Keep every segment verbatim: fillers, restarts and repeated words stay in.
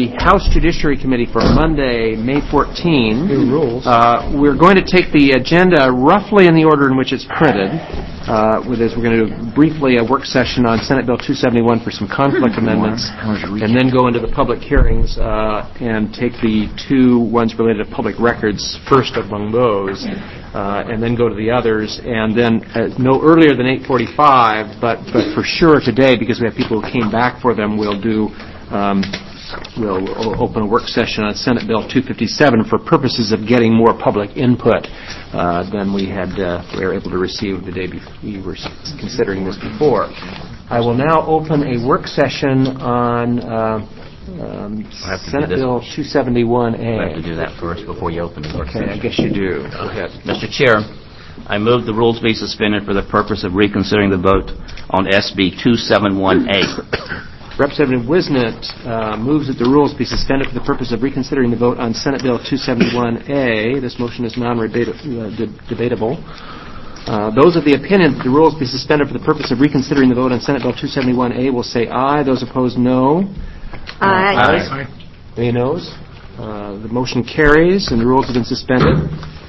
the House Judiciary Committee for Monday, May fourteenth. New rules. Uh, we're going to take the agenda roughly in the order in which it's printed. Uh, with this, we're going to do briefly a work session on Senate Bill two seventy-one for some conflict amendments, and then go into the public hearings uh, and take the two ones related to public records first among those, uh, and then go to the others, and then uh, no earlier than eight forty-five, but, but for sure today, because we have people who came back for them, we'll do um, we'll o- open a work session on Senate Bill two fifty-seven for purposes of getting more public input uh, than we had uh, we were able to receive the day before we were considering this before. I will now open a work session on uh, um, Senate Bill two seventy-one A. I have to do that first before you open the work Okay, session. I guess you do. Go ahead. Mister Chair, I move the rules be suspended for the purpose of reconsidering the vote on S B two seventy-one A. Representative Wisnett uh, moves that the rules be suspended for the purpose of reconsidering the vote on Senate Bill two seventy-one A. This motion is non-debatable. Uh, those of the opinion that the rules be suspended for the purpose of reconsidering the vote on Senate Bill two seventy-one A will say aye. Those opposed, no. Aye. Uh, aye. Any noes? Uh, the motion carries, and the rules have been suspended.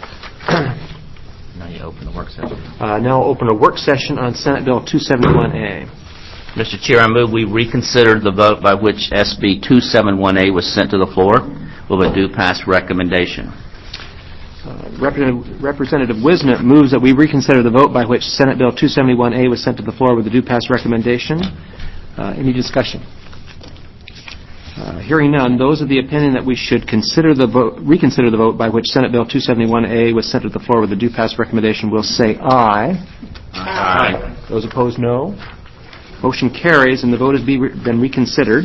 Now you open the work session. Uh, now open a work session on Senate Bill two seventy-one A. Mister Chair, I move we reconsider the vote by which S B two seventy-one A was sent to the floor with a due pass recommendation. Uh, Representative, Representative Wisnett moves that we reconsider the vote by which Senate Bill two seventy-one A was sent to the floor with a due pass recommendation. Uh, any discussion? Uh, hearing none, those of the opinion that we should consider the vote, reconsider the vote by which Senate Bill two seventy-one A was sent to the floor with a due pass recommendation will say aye. Aye. Those opposed, no. Motion carries, and the vote has be re- been reconsidered.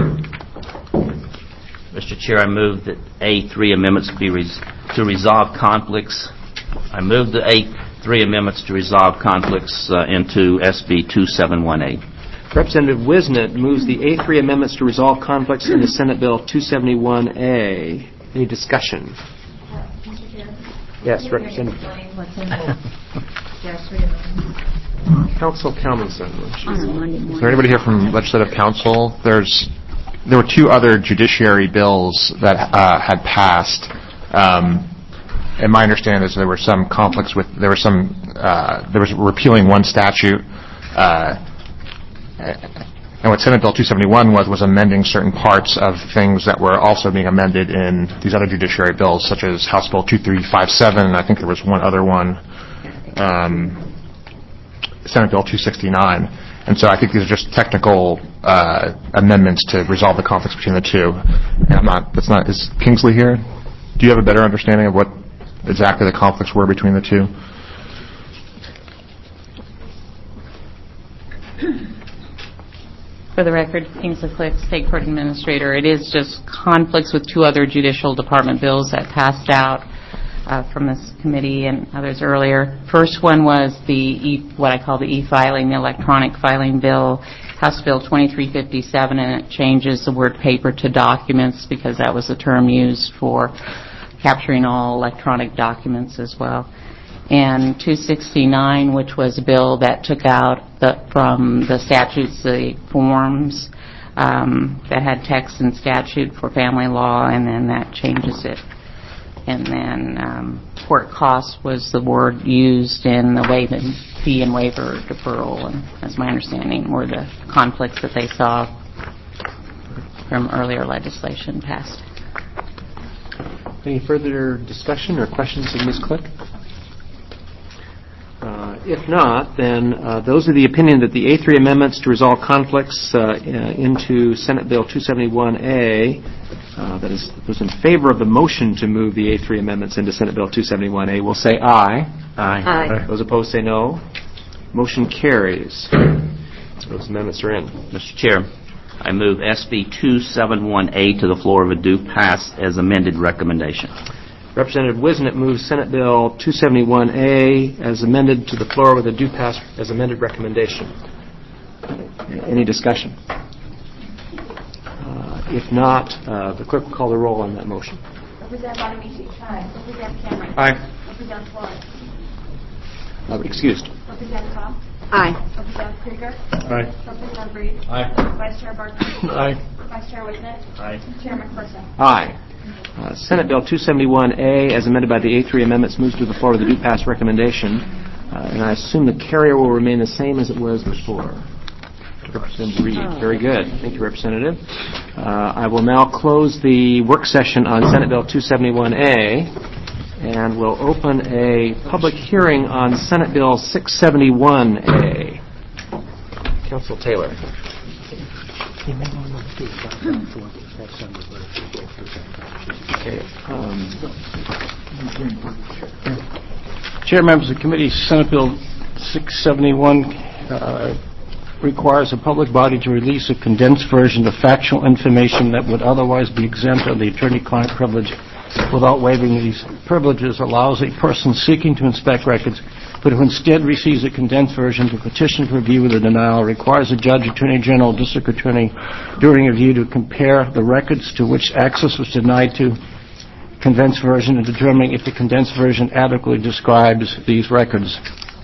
Mister Chair, I move that A three amendments be res- to resolve conflicts. I move the A three amendments to resolve conflicts uh, into S B two seventy-one A. Representative Wisnett moves the A three amendments to resolve conflicts into Senate Bill two seventy-one A. Any discussion? Uh, Mister Chair? Yes, Can you Representative. explain what's in the Gas three amendments? Council Calmanson. Is there anybody here from Legislative Council? There's there were two other judiciary bills that uh, had passed. Um, and my understanding is there were some conflicts with there were some uh, there was repealing one statute. Uh, and what Senate Bill two seventy-one was was amending certain parts of things that were also being amended in these other judiciary bills, such as House Bill two three five seven. And I think there was one other one. Um, Senate Bill two sixty-nine, and so I think these are just technical uh, amendments to resolve the conflicts between the two. And I'm not. That's not. Is Kingsley here? Do you have a better understanding of what exactly the conflicts were between the two? For the record, Kingsley Click, State Court Administrator. It is just conflicts with two other judicial department bills that passed out Uh, from this committee and others earlier. First one was the e, what I call the e-filing, the electronic filing bill, House Bill twenty-three fifty-seven, and it changes the word paper to documents because that was the term used for capturing all electronic documents as well. And two sixty-nine, which was a bill that took out the, from the statutes the forms um, that had text and statute for family law, and then that changes it. And then um, court costs was the word used in the waiver, fee and waiver deferral, and that's my understanding, were the conflicts that they saw from earlier legislation passed. Any further discussion or questions of Miz Click? Uh, if not, then uh, those are the opinion that the A three amendments to resolve conflicts uh, into Senate Bill two seventy-one A, uh, that is those in favor of the motion to move the A three amendments into Senate Bill two seventy-one A will say aye. Aye. Aye. Those opposed say no. Motion carries. Those amendments are in. Mister Chair, I move S B two seventy-one A to the floor with a due pass as amended recommendation. Representative Wisnett moves Senate Bill two seventy-one A as amended to the floor with a due pass as amended recommendation. Any discussion? Uh, if not, uh, the clerk will call the roll on that motion. Representative Bonamici. Aye. Representative Cameron. Aye. Representative Flores. Uh, excused. Representative Tom. Aye. Representative Krieger. Aye. Representative Reed. Aye. Vice Chair Barton. Aye. Vice Chair Wittman. Aye. Chairman Persa. Aye. Uh, Senate Bill two seventy-one A, as amended by the A three amendments, moves to the floor with a do pass recommendation. Uh, and I assume the carrier will remain the same as it was before. Representative Reed. Very good. Thank you, Representative. Uh, I will now close the work session on Senate Bill two seventy-one A, and we'll open a public hearing on Senate Bill six seventy-one A. Council Taylor. Okay. Um, Chair, members of the committee, Senate Bill six seventy-one uh, requires a public body to release a condensed version of factual information that would otherwise be exempt of the attorney-client privilege without waiving these privileges. Allows a person seeking to inspect records, but who instead receives a condensed version to petition for review with a denial. Requires a judge, attorney general, district attorney during review to compare the records to which access was denied to condensed version and determining if the condensed version adequately describes these records.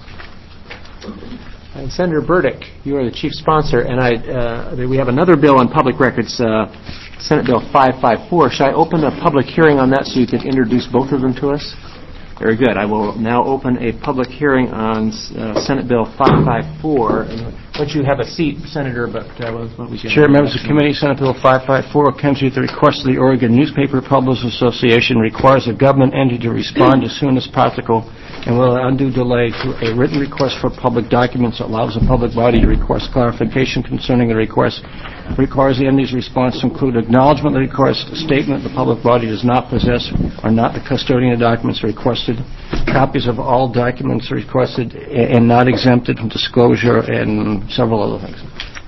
And Senator Burdick, you are the chief sponsor, and I, uh, we have another bill on public records, uh, Senate Bill five fifty-four. Should I open a public hearing on that so you can introduce both of them to us? Very good. I will now open a public hearing on uh, Senate Bill five fifty-four. And once you have a seat, Senator, but uh, what we can... Chair, members of the committee, Senate Bill five fifty-four comes at the request of the Oregon Newspaper Publishers Association, requires a government entity to respond as soon as practical and will undue delay to a written request for public documents that allows a public body to request clarification concerning the request. Requires the entity's response to include acknowledgement of the request, a statement the public body does not possess or not the custodian of documents requested, copies of all documents requested and not exempted from disclosure, and several other things.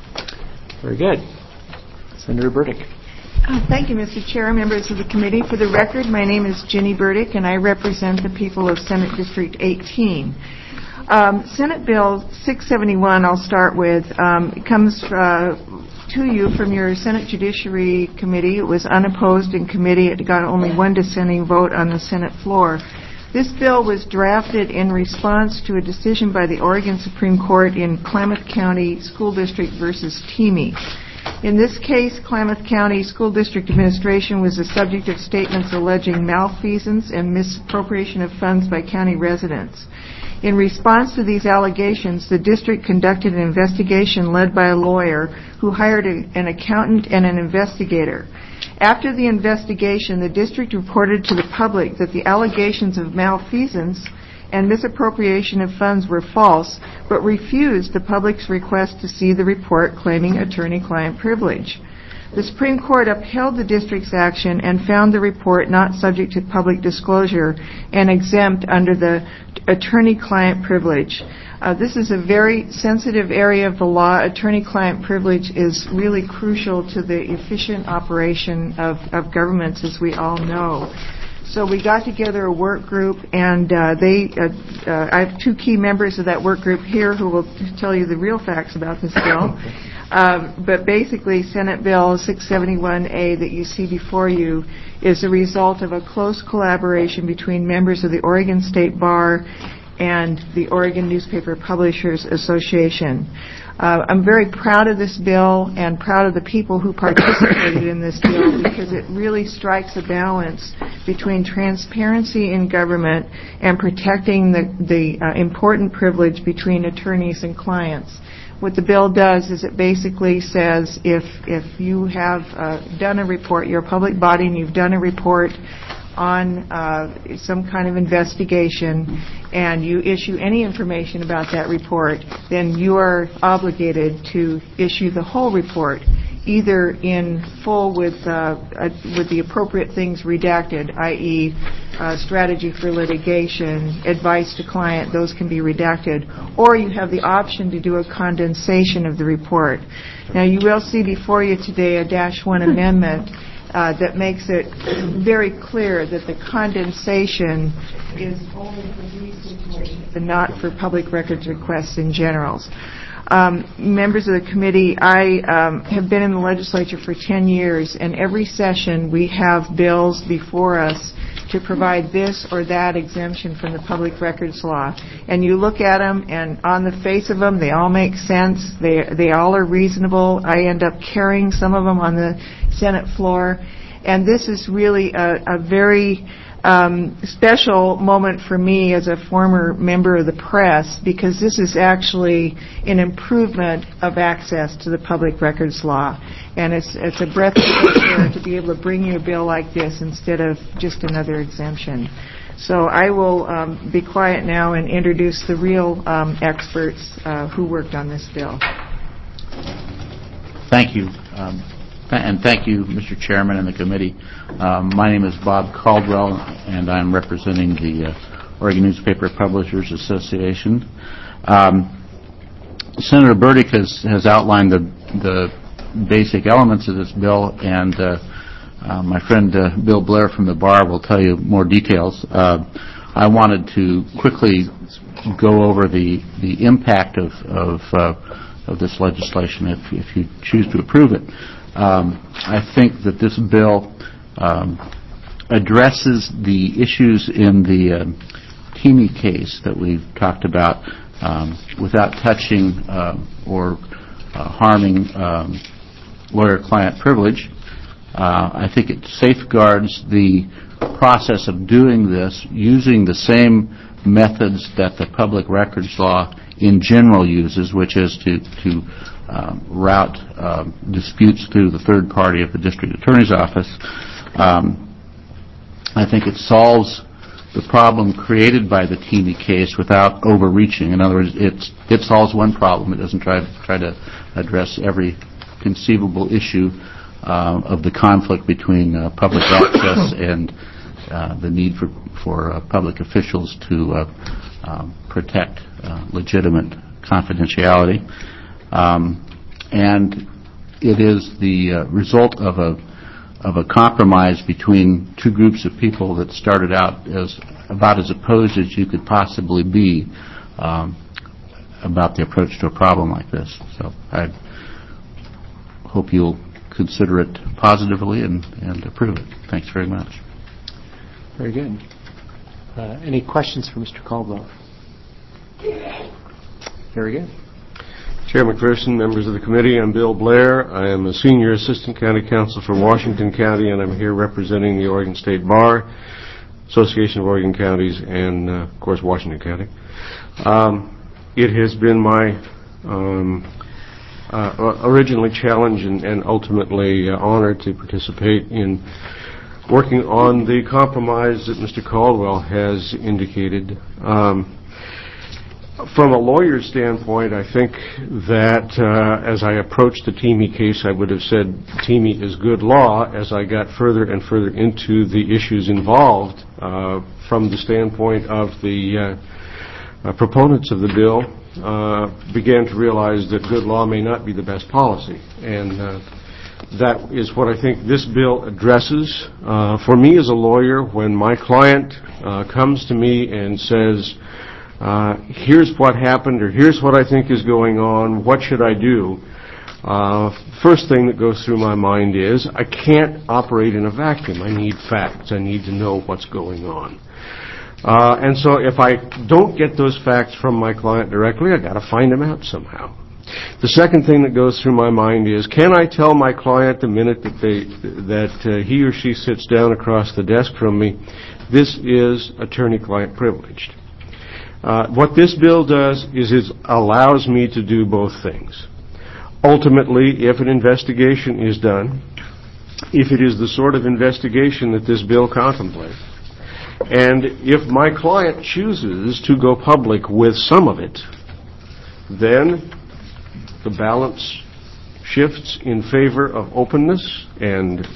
Very good. Senator Burdick. Uh, thank you, Mister Chair, members of the committee. For the record, my name is Ginny Burdick, and I represent the people of Senate District eighteen. Um, Senate Bill six seventy-one, I'll start with, um, it comes uh, to you from your Senate Judiciary Committee. It was unopposed in committee. It got only one dissenting vote on the Senate floor. This bill was drafted in response to a decision by the Oregon Supreme Court in Klamath County School District versus Teamey. In this case, Klamath County School District Administration was the subject of statements alleging malfeasance and misappropriation of funds by county residents. In response to these allegations, the district conducted an investigation led by a lawyer who hired a, an accountant and an investigator. After the investigation, the district reported to the public that the allegations of malfeasance and misappropriation of funds were false, but refused the public's request to see the report claiming attorney-client privilege. The Supreme Court upheld the district's action and found the report not subject to public disclosure and exempt under the attorney-client privilege. Uh, this is a very sensitive area of the law. Attorney-client privilege is really crucial to the efficient operation of, of governments, as we all know. So we got together a work group, and uh, they. Uh, uh, I have two key members of that work group here who will tell you the real facts about this bill. Um, but basically, Senate Bill six seventy-one A that you see before you is a result of a close collaboration between members of the Oregon State Bar and the Oregon Newspaper Publishers Association. Uh, I'm very proud of this bill and proud of the people who participated in this bill because it really strikes a balance between transparency in government and protecting the, the uh, important privilege between attorneys and clients. What the bill does is it basically says if, if you have uh, done a report, you're a public body and you've done a report on uh, some kind of investigation and you issue any information about that report, then you are obligated to issue the whole report, either in full with uh, uh, with the appropriate things redacted, that is, uh, strategy for litigation, advice to client, those can be redacted, or you have the option to do a condensation of the report. Now, you will see before you today a dash one amendment Uh, that makes it very clear that the condensation is only for these situations and not for public records requests in general. Um, members of the committee, I um, have been in the legislature for ten years, and every session we have bills before us to provide this or that exemption from the public records law. And you look at them, and on the face of them, they all make sense. They they all are reasonable. I end up carrying some of them on the Senate floor. And this is really a, a very um, special moment for me as a former member of the press, because this is actually an improvement of access to the public records law. And it's it's a breath of fresh air to be able to bring you a bill like this instead of just another exemption. So I will um, be quiet now and introduce the real um, experts uh, who worked on this bill. Thank you. Um, th- and thank you, Mister Chairman and the committee. Um, my name is Bob Caldwell, and I'm representing the uh, Oregon Newspaper Publishers Association. Um, Senator Burdick has, has outlined the, the basic elements of this bill, and uh, uh, my friend uh, Bill Blair from the bar will tell you more details. Uh, I wanted to quickly go over the, the impact of, of, uh, of this legislation if, if you choose to approve it. Um, I think that this bill um, addresses the issues in the uh, Teamy case that we've talked about um, without touching uh, or uh, harming um, lawyer-client privilege. Uh, I think it safeguards the process of doing this using the same methods that the public records law in general uses, which is to, to um, route um, disputes through the third party of the district attorney's office. Um, I think it solves the problem created by the Teamy case without overreaching. In other words, it's, it solves one problem. It doesn't try, try to address every conceivable issue uh, of the conflict between uh, public access and uh, the need for, for uh, public officials to uh, um, protect uh, legitimate confidentiality. Um, and it is the uh, result of a of a compromise between two groups of people that started out as about as opposed as you could possibly be um, about the approach to a problem like this. So I hope you'll consider it positively and, and approve it. Thanks very much. Very good. Uh, any questions for Mister Caldwell? Very good. Chair McPherson, members of the committee, I'm Bill Blair. I am a senior assistant county counsel for Washington County, and I'm here representing the Oregon State Bar, Association of Oregon Counties, and, uh, of course, Washington County. Um, it has been my um, uh, originally challenge and, and ultimately uh, honor to participate in working on the compromise that Mister Caldwell has indicated. Um, From a lawyer's standpoint, I think that uh, as I approached the Teamy case, I would have said Teamy is good law. As I got further and further into the issues involved uh, from the standpoint of the uh, uh, proponents of the bill, uh, began to realize that good law may not be the best policy. And uh, that is what I think this bill addresses. Uh, for me as a lawyer, when my client uh, comes to me and says, Uh, here's what happened, or here's what I think is going on, what should I do? Uh, first thing that goes through my mind is, I can't operate in a vacuum. I need facts. I need to know what's going on. Uh, and so if I don't get those facts from my client directly, I've got to find them out somehow. The second thing that goes through my mind is, can I tell my client the minute that they that uh, he or she sits down across the desk from me, this is attorney-client privileged? Uh, what this bill does is it allows me to do both things. Ultimately, if an investigation is done, if it is the sort of investigation that this bill contemplates, and if my client chooses to go public with some of it, then the balance shifts in favor of openness, and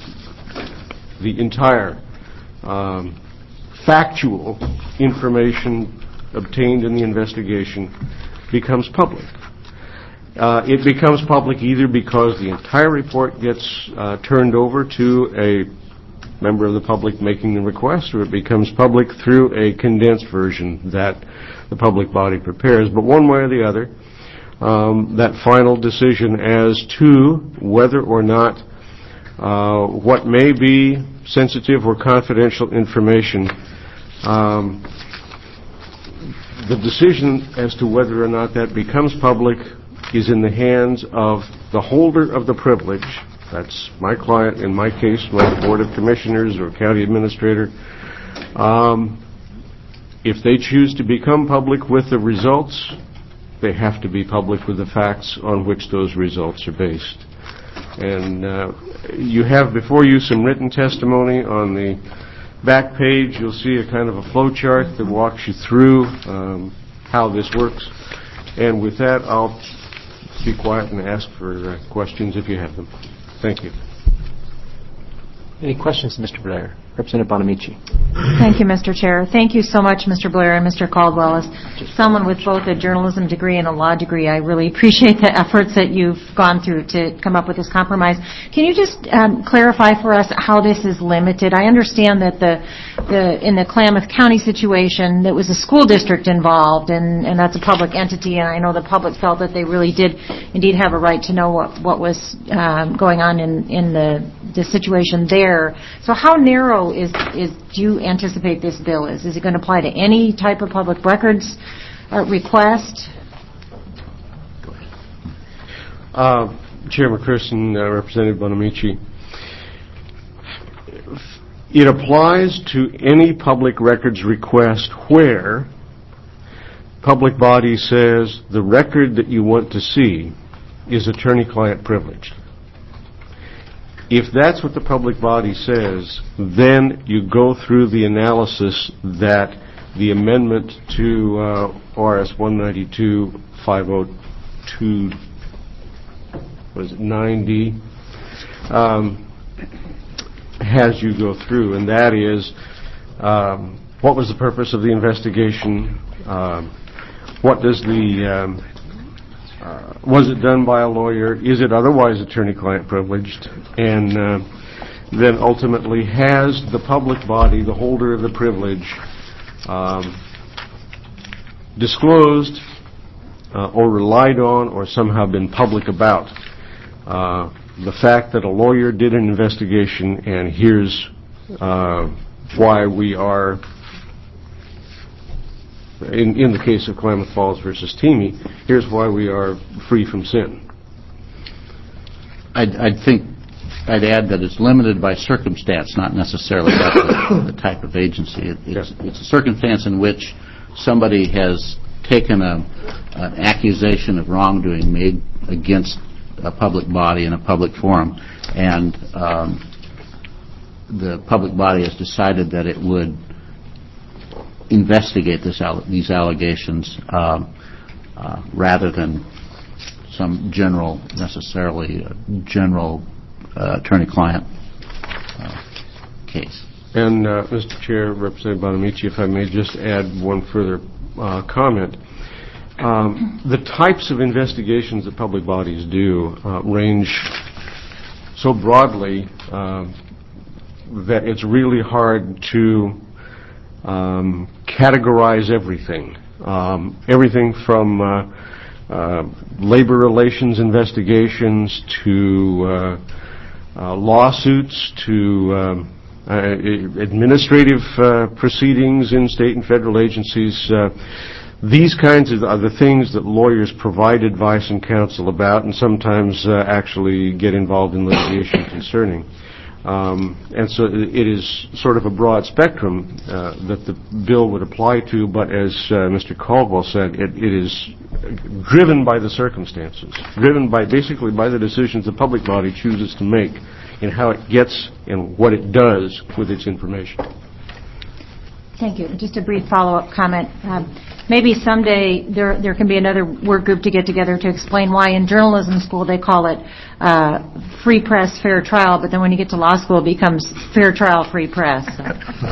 the entire um, factual information obtained in the investigation becomes public. Uh, it becomes public either because the entire report gets uh, turned over to a member of the public making the request, or it becomes public through a condensed version that the public body prepares. But one way or the other, um, that final decision as to whether or not uh, what may be sensitive or confidential information. Um, the decision as to whether or not that becomes public is in the hands of the holder of the privilege. That's my client, in my case, my Board of Commissioners or County Administrator. Um, if they choose to become public with the results, they have to be public with the facts on which those results are based. And uh, you have before you some written testimony. On the back page, you'll see a kind of a flow chart that walks you through um, how this works. And with that, I'll be quiet and ask for uh, questions if you have them. Thank you. Any questions, Mister Blair? Representative Bonamici. Thank you, Mister Chair. Thank you so much, Mister Blair and Mister Caldwell. As someone with both a journalism degree and a law degree, I really appreciate the efforts that you've gone through to come up with this compromise. Can you just um, clarify for us how this is limited? I understand that the, the in the Klamath County situation, there was a school district involved, and, and that's a public entity, and I know the public felt that they really did indeed have a right to know what, what was um, going on in, in the, the situation there. So how narrow is, is do you anticipate this bill is? Is it going to apply to any type of public records uh, request? Uh, Chair McPherson, uh, Representative Bonamici, it applies to any public records request where public body says the record that you want to see is attorney-client privileged. If that's what the public body says, then you go through the analysis that the amendment to uh, R S one ninety-two five oh two, what is it, nine D, um, has you go through, and that is um, what was the purpose of the investigation, um, what does the um, Uh, was it done by a lawyer? Is it otherwise attorney-client privileged? And uh, then ultimately, has the public body, the holder of the privilege, um, disclosed uh, or relied on or somehow been public about uh, the fact that a lawyer did an investigation, and here's uh, why we are, In, in the case of Klamath Falls versus Teamy, here's why we are free from sin. I'd, I'd think, I'd add that it's limited by circumstance, not necessarily by the, the type of agency. It, it's, Yes. it's a circumstance in which somebody has taken a, an accusation of wrongdoing made against a public body in a public forum, and um, the public body has decided that it would investigate this, these allegations uh, uh, rather than some general, necessarily uh, general uh, attorney-client uh, case. And, uh, Mister Chair, Representative Bonamici, if I may just add one further uh, comment. Um, the types of investigations that public bodies do uh, range so broadly uh, that it's really hard to Um, categorize everything. Um, everything from uh, uh, labor relations investigations to uh, uh, lawsuits to um, uh, administrative uh, proceedings in state and federal agencies. Uh, these kinds of are the things that lawyers provide advice and counsel about, and sometimes uh, actually get involved in litigation concerning. Um, and so it is sort of a broad spectrum uh, that the bill would apply to, but as uh, Mister Caldwell said, it, it is driven by the circumstances, driven by basically by the decisions the public body chooses to make in how it gets and what it does with its information. Thank you. Just a brief follow-up comment. Um, maybe someday there there can be another work group to get together to explain why in journalism school they call it uh, free press, fair trial, but then when you get to law school it becomes fair trial, free press. So,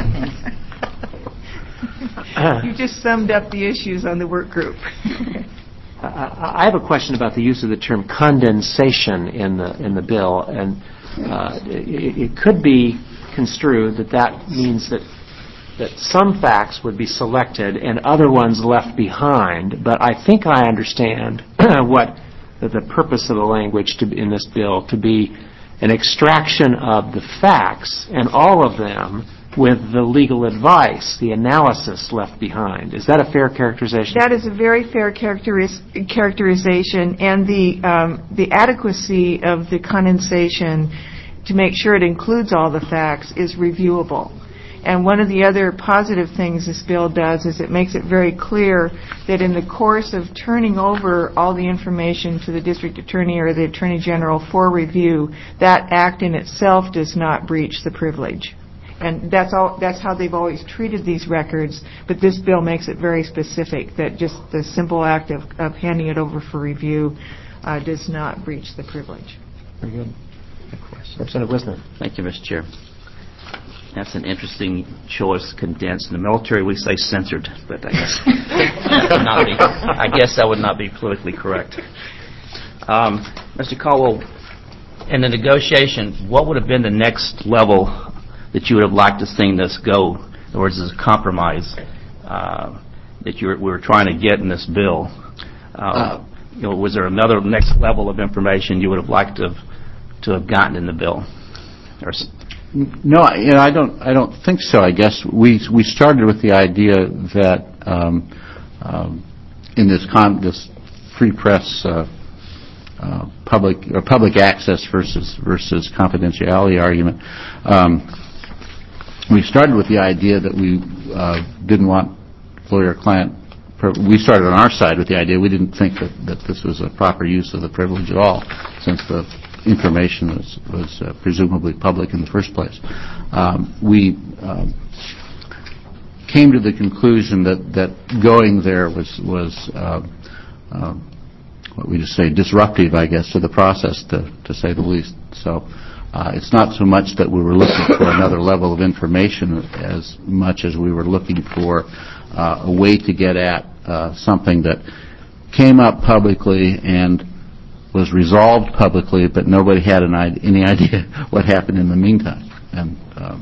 You just summed up the issues on the work group. I have a question about the use of the term condensation in the in the bill, and uh, it, it could be construed that that means that that some facts would be selected and other ones left behind, but I think I understand what the, the purpose of the language to, in this bill to be an extraction of the facts, and all of them with the legal advice, the analysis left behind. Is that a fair characterization? That is a very fair characteris- characterization, and the um, the adequacy of the condensation to make sure it includes all the facts is reviewable. And one of the other positive things this bill does is it makes it very clear that in the course of turning over all the information to the district attorney or the attorney general for review, that act in itself does not breach the privilege. And that's all. That's how they've always treated these records, but this bill makes it very specific that just the simple act of, of handing it over for review uh, does not breach the privilege. Very good. Representative Wisner. Thank you, Mister Chair. That's an interesting choice, condensed. In the military, we say censored, but I guess that would not be, I guess that would not be politically correct. Um, Mister Caldwell, in the negotiation, what would have been the next level that you would have liked to seen this go? In other words, as a compromise uh, that you were, we were trying to get in this bill. Uh, uh, you know, was there another next level of information you would have liked to have, to have gotten in the bill? Or No, I- you know, I don't. I don't think so. I guess we we started with the idea that um, um, in this con- this free press, uh, uh, public or public access versus versus confidentiality argument, um, we started with the idea that we uh, didn't want lawyer-client. We started on our side with the idea we didn't think that, that this was a proper use of the privilege at all, since the information was, was uh, presumably public in the first place. Um, we um, came to the conclusion that, that going there was, was uh, uh, what we just say, disruptive, I guess, to the process, to, to say the least. So uh, it's not so much that we were looking for another level of information as much as we were looking for uh, a way to get at uh, something that came up publicly and was resolved publicly, but nobody had an idea, any idea what happened in the meantime. And um,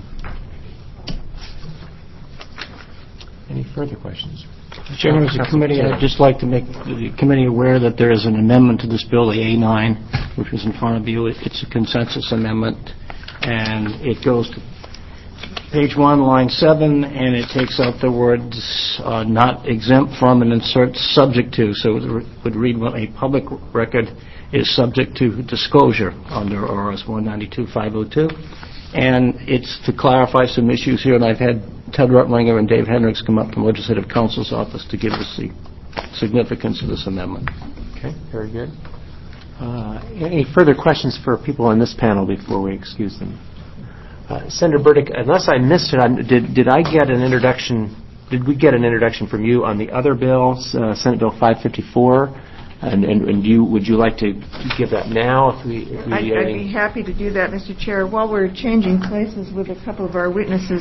any further questions? Mister Chairman, as a committee, I'd just like to make the committee aware that there is an amendment to this bill, the A nine, which was in front of you. It's a consensus amendment, and it goes to page one, line seven, and it takes out the words uh, not exempt from and inserts subject to. So it would read, well, a public record is subject to disclosure under R S one ninety-two five oh two. And it's to clarify some issues here, and I've had Ted Rutlinger and Dave Hendricks come up from Legislative Counsel's office to give us the significance of this amendment. Okay, very good. Uh, any further questions for people on this panel before we excuse them? Uh, Senator Burdick, unless I missed it, I'm, did did I get an introduction? Did we get an introduction from you on the other bills, uh, Senate Bill five fifty-four? And, and, and you would you like to give that now? If we, if we I'd, I'd be happy to do that, Mister Chair. While we're changing places with a couple of our witnesses,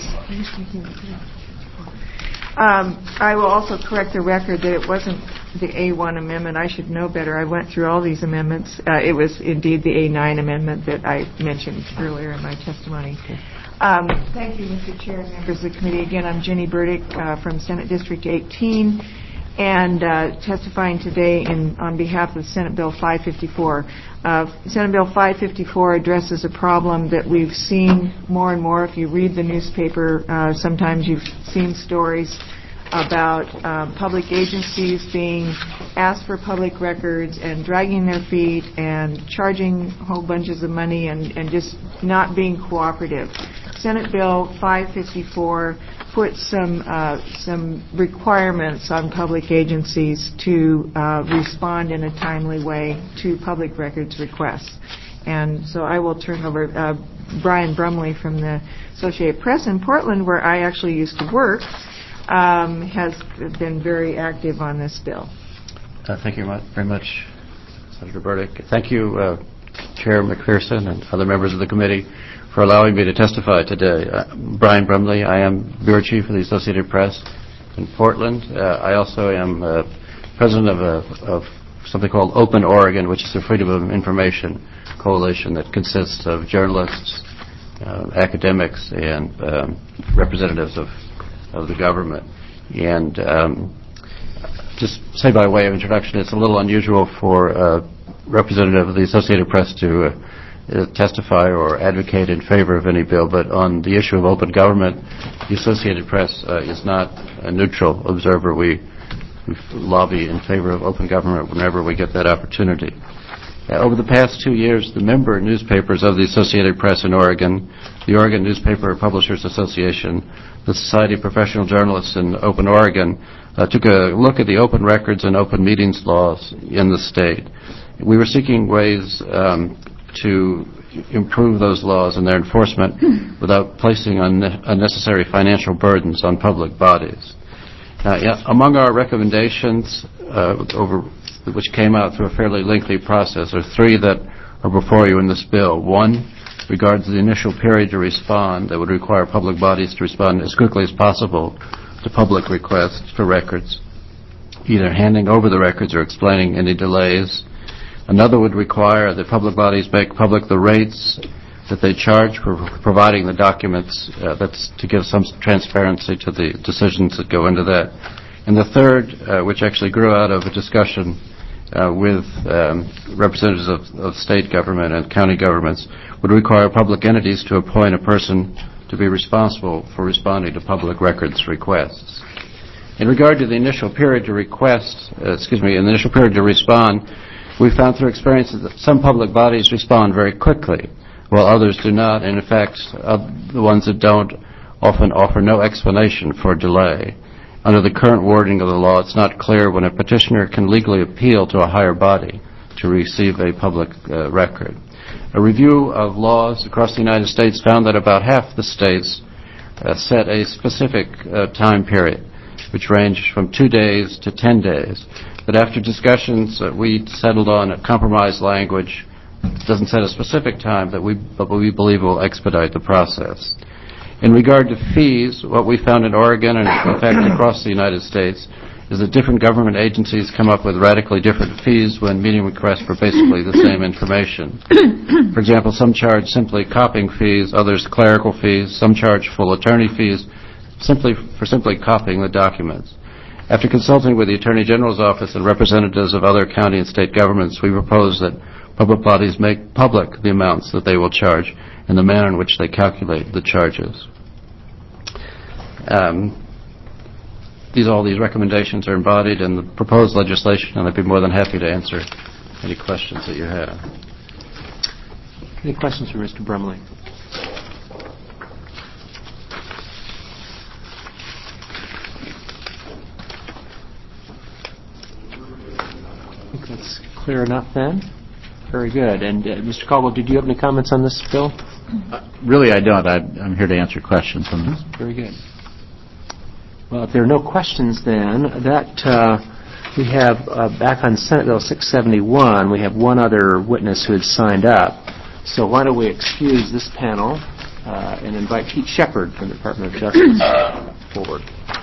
um, I will also correct the record that it wasn't the A one amendment. I should know better. I went through all these amendments. Uh, it was indeed the A nine amendment that I mentioned earlier in my testimony. Um, thank you, Mister Chair and members of the committee. Again, I'm Jenny Burdick uh, from Senate District eighteen. And uh, testifying today in, on behalf of Senate Bill five fifty-four. Uh, Senate Bill five fifty-four addresses a problem that we've seen more and more. If you read the newspaper, uh, sometimes you've seen stories about uh, public agencies being asked for public records and dragging their feet and charging whole bunches of money and, and just not being cooperative. Senate Bill five fifty-four puts some uh, some requirements on public agencies to uh, respond in a timely way to public records requests. And so I will turn over uh, Brian Brumley from the Associated Press in Portland, where I actually used to work, um, has been very active on this bill. Uh, thank you very much, Senator Burdick. Thank you, uh, Chair McPherson and other members of the committee, for allowing me to testify today. Uh, Brian Brumley, I am Bureau Chief of the Associated Press in Portland. Uh, I also am uh, president of, a, of something called Open Oregon, which is a Freedom of Information coalition that consists of journalists, uh, academics, and um, representatives of, of the government. And um, just say by way of introduction, it's a little unusual for a representative of the Associated Press to uh, uh, testify or advocate in favor of any bill, but on the issue of open government, the Associated Press uh, is not a neutral observer. We, we lobby in favor of open government whenever we get that opportunity. Uh, over the past two years, the member newspapers of the Associated Press in Oregon, the Oregon Newspaper Publishers Association, the Society of Professional Journalists in Open Oregon, uh, took a look at the open records and open meetings laws in the state. We were seeking ways um, to improve those laws and their enforcement without placing unne- unnecessary financial burdens on public bodies. Uh, yeah, among our recommendations, uh, over which came out through a fairly lengthy process, are three that are before you in this bill. One regards the initial period to respond that would require public bodies to respond as quickly as possible to public requests for records, either handing over the records or explaining any delays. Another would require that public bodies make public the rates that they charge for providing the documents. Uh, that's to give some transparency to the decisions that go into that. And the third, uh, which actually grew out of a discussion uh, with um, representatives of, of state government and county governments, would require public entities to appoint a person to be responsible for responding to public records requests. In regard to the initial period to request, uh, excuse me, in the initial period to respond, we found through experience that some public bodies respond very quickly, while others do not, and in fact, uh, the ones that don't often offer no explanation for delay. Under the current wording of the law, it's not clear when a petitioner can legally appeal to a higher body to receive a public uh, record. A review of laws across the United States found that about half the states uh, set a specific uh, time period, which ranged from two days to ten days. But after discussions, uh, we settled on a compromise language. It doesn't set a specific time, but we, but we believe will expedite the process. In regard to fees, what we found in Oregon and in fact across the United States is that different government agencies come up with radically different fees when meeting requests for basically the same information. For example, some charge simply copying fees, others clerical fees, some charge full attorney fees simply for simply copying the documents. After consulting with the Attorney General's office and representatives of other county and state governments, we propose that public bodies make public the amounts that they will charge and the manner in which they calculate the charges. Um, these all these recommendations are embodied in the proposed legislation, and I'd be more than happy to answer any questions that you have. Any questions for Mister Brumley? I think that's clear enough then. Very good. And uh, Mister Caldwell, did you have any comments on this bill? Uh, really, I don't. I, I'm here to answer questions on this. Very good. Well, if there are no questions, then that uh, we have uh, back on Senate Bill six seventy-one. We have one other witness who had signed up. So why don't we excuse this panel uh, and invite Pete Shepard from the Department of Justice forward.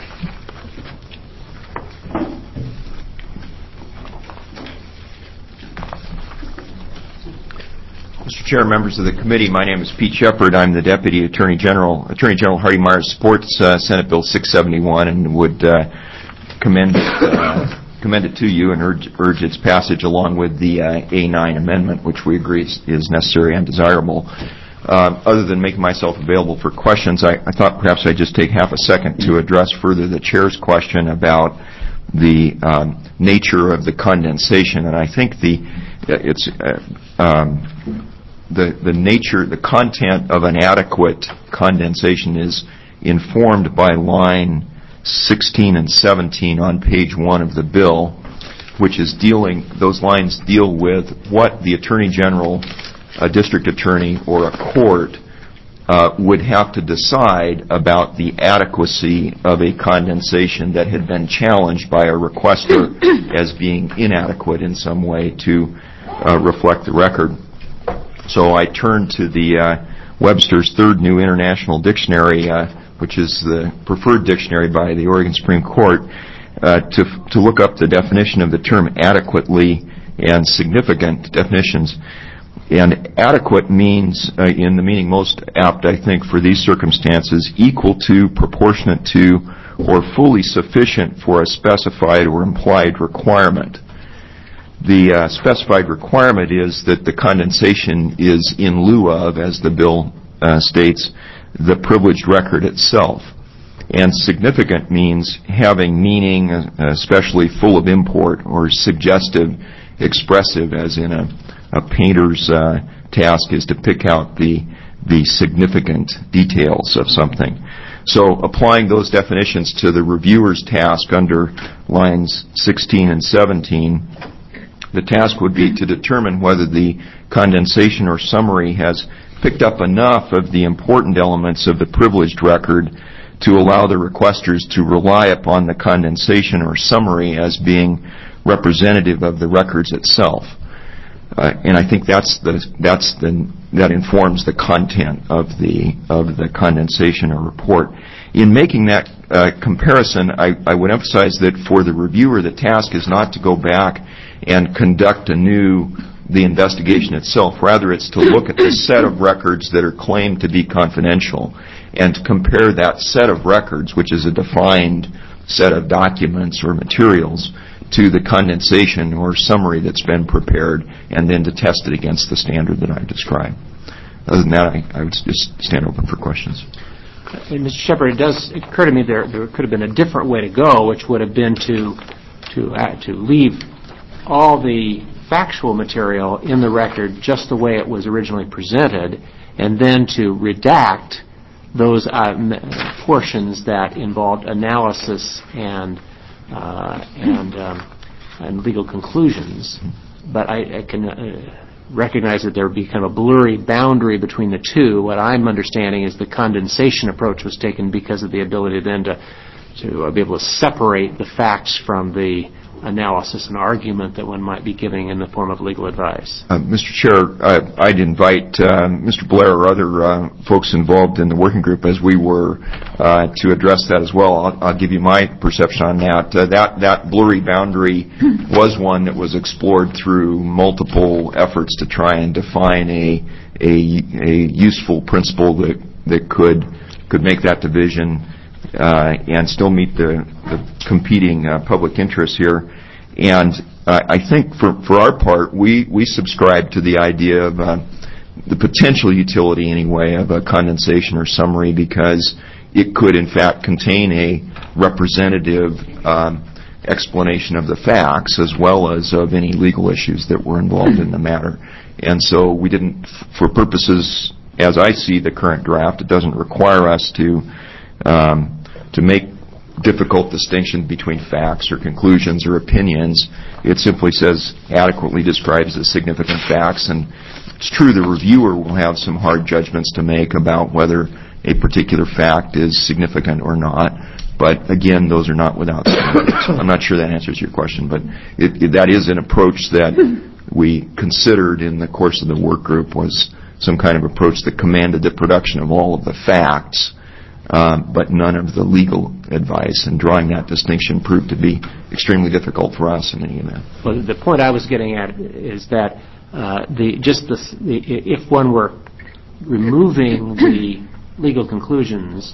Mister Chair, members of the committee, my name is Pete Shepard. I'm the Deputy Attorney General. Attorney General Hardy Myers supports uh, Senate Bill six seventy-one and would uh, commend it, uh, commend it to you and urge, urge its passage along with the uh, A nine amendment, which we agree is, is necessary and desirable. Uh, other than making myself available for questions, I, I thought perhaps I'd just take half a second to address further the Chair's question about the um, nature of the condensation. And I think the it's uh, um, The, the nature, the content of an adequate condensation is informed by line sixteen and seventeen on page one of the bill, which is dealing, those lines deal with what the Attorney General, a district attorney, or a court uh, would have to decide about the adequacy of a condensation that had been challenged by a requester as being inadequate in some way to uh, reflect the record. So I turn to the uh, Webster's Third New International Dictionary, uh, which is the preferred dictionary by the Oregon Supreme Court, uh, to to look up the definition of the term adequately and significant definitions. And adequate means, uh, in the meaning most apt, I think, for these circumstances, equal to, proportionate to, or fully sufficient for a specified or implied requirement. the uh, specified requirement is that the condensation is in lieu of, as the bill uh, states, the privileged record itself. And significant means having meaning, uh, especially full of import or suggestive, expressive, as in a, a painter's uh, task is to pick out the, the significant details of something. So applying those definitions to the reviewer's task under lines sixteen and seventeen, the task would be to determine whether the condensation or summary has picked up enough of the important elements of the privileged record to allow the requesters to rely upon the condensation or summary as being representative of the records itself. Uh, and I think that's the, that's the, that informs the content of the, of the condensation or report. In making that uh, comparison, I, I would emphasize that for the reviewer, the task is not to go back and conduct anew the investigation itself. Rather, it's to look at the set of records that are claimed to be confidential and to compare that set of records, which is a defined set of documents or materials, to the condensation or summary that's been prepared, and then to test it against the standard that I've described. Other than that, I, I would just stand open for questions. And Mister Shepard, it does occur to me there, there could have been a different way to go, which would have been to to uh, to leave all the factual material in the record just the way it was originally presented, and then to redact those uh, portions that involved analysis and uh, and um, and legal conclusions. But I, I can uh, recognize that there would be kind of a blurry boundary between the two. What I'm understanding is the condensation approach was taken because of the ability then to to uh, be able to separate the facts from the analysis and argument that one might be giving in the form of legal advice. Uh, Mister Chair, uh, I'd invite uh, Mister Blair or other uh, folks involved in the working group as we were uh, to address that as well. I'll, I'll give you my perception on that. Uh, that that blurry boundary was one that was explored through multiple efforts to try and define a a, a useful principle that that could could make that division Uh, and still meet the, the competing uh, public interests here. And uh, I think for, for our part, we, we subscribe to the idea of uh, the potential utility, anyway, of a condensation or summary, because it could, in fact, contain a representative um, explanation of the facts as well as of any legal issues that were involved in the matter. And so we didn't, for purposes, as I see the current draft, it doesn't require us to um, to make difficult distinction between facts or conclusions or opinions. It simply says adequately describes the significant facts, and it's true the reviewer will have some hard judgments to make about whether a particular fact is significant or not. But again, those are not without standards. I'm not sure that answers your question, but it, it, that is an approach that we considered in the course of the work group, was some kind of approach that commanded the production of all of the facts, Um, but none of the legal advice, and drawing that distinction proved to be extremely difficult for us in any event. Well, the point I was getting at is that uh, the just the, the if one were removing the legal conclusions,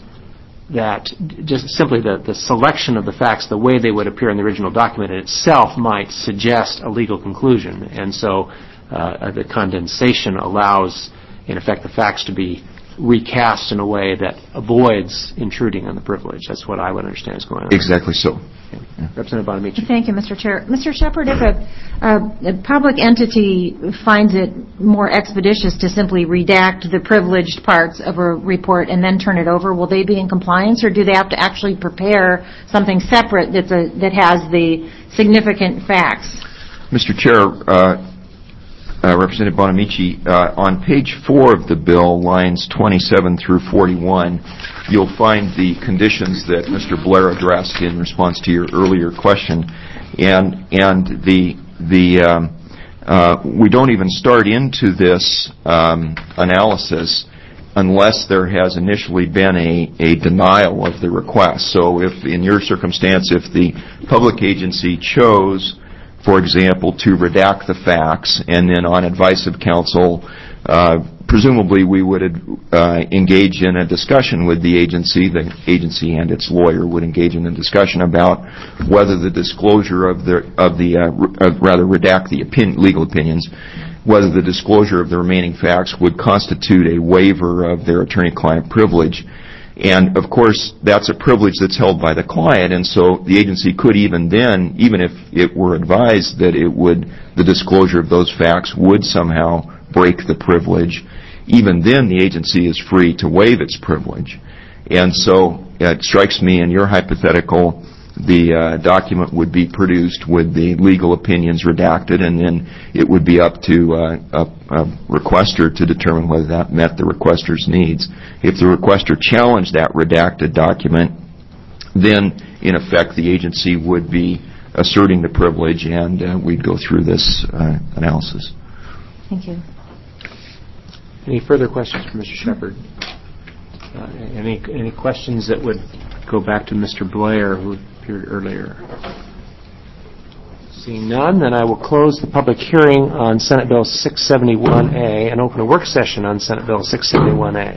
that just simply the, the selection of the facts, the way they would appear in the original document in itself might suggest a legal conclusion, and so uh, the condensation allows, in effect, the facts to be recast in a way that avoids intruding on the privilege. That's what I would understand is going on. Exactly so. Yeah. Yeah. Representative Bonamici. Thank you, Mister Chair. Mister Shepard, if a, a, a public entity finds it more expeditious to simply redact the privileged parts of a report and then turn it over, will they be in compliance, or do they have to actually prepare something separate that's a, that has the significant facts? Mister Chair, uh, Uh, Representative Bonamici, uh, on page four of the bill, lines twenty-seven through forty-one, you'll find the conditions that Mister Blair addressed in response to your earlier question, and and the the um, uh, we don't even start into this um, analysis unless there has initially been a, a denial of the request. So if, in your circumstance, if the public agency chose, for example, to redact the facts, and then on advice of counsel uh, presumably we would uh, engage in a discussion with the agency. The agency and its lawyer would engage in a discussion about whether the disclosure of the, of the uh, uh, rather redact the opinion, legal opinions, whether the disclosure of the remaining facts would constitute a waiver of their attorney-client privilege. And, of course, that's a privilege that's held by the client, and so the agency could even then, even if it were advised that it would, the disclosure of those facts would somehow break the privilege, even then the agency is free to waive its privilege. And so it strikes me in your hypothetical, the uh, document would be produced with the legal opinions redacted, and then it would be up to uh, a, a requester to determine whether that met the requester's needs. If the requester challenged that redacted document, then, in effect, the agency would be asserting the privilege, and uh, we'd go through this uh, analysis. Thank you. Any further questions for Mister Shepard? Uh, any any questions that would go back to Mister Blair, who appeared earlier? Seeing none, then I will close the public hearing on Senate Bill six seventy-one A and open a work session on Senate Bill six seventy-one A.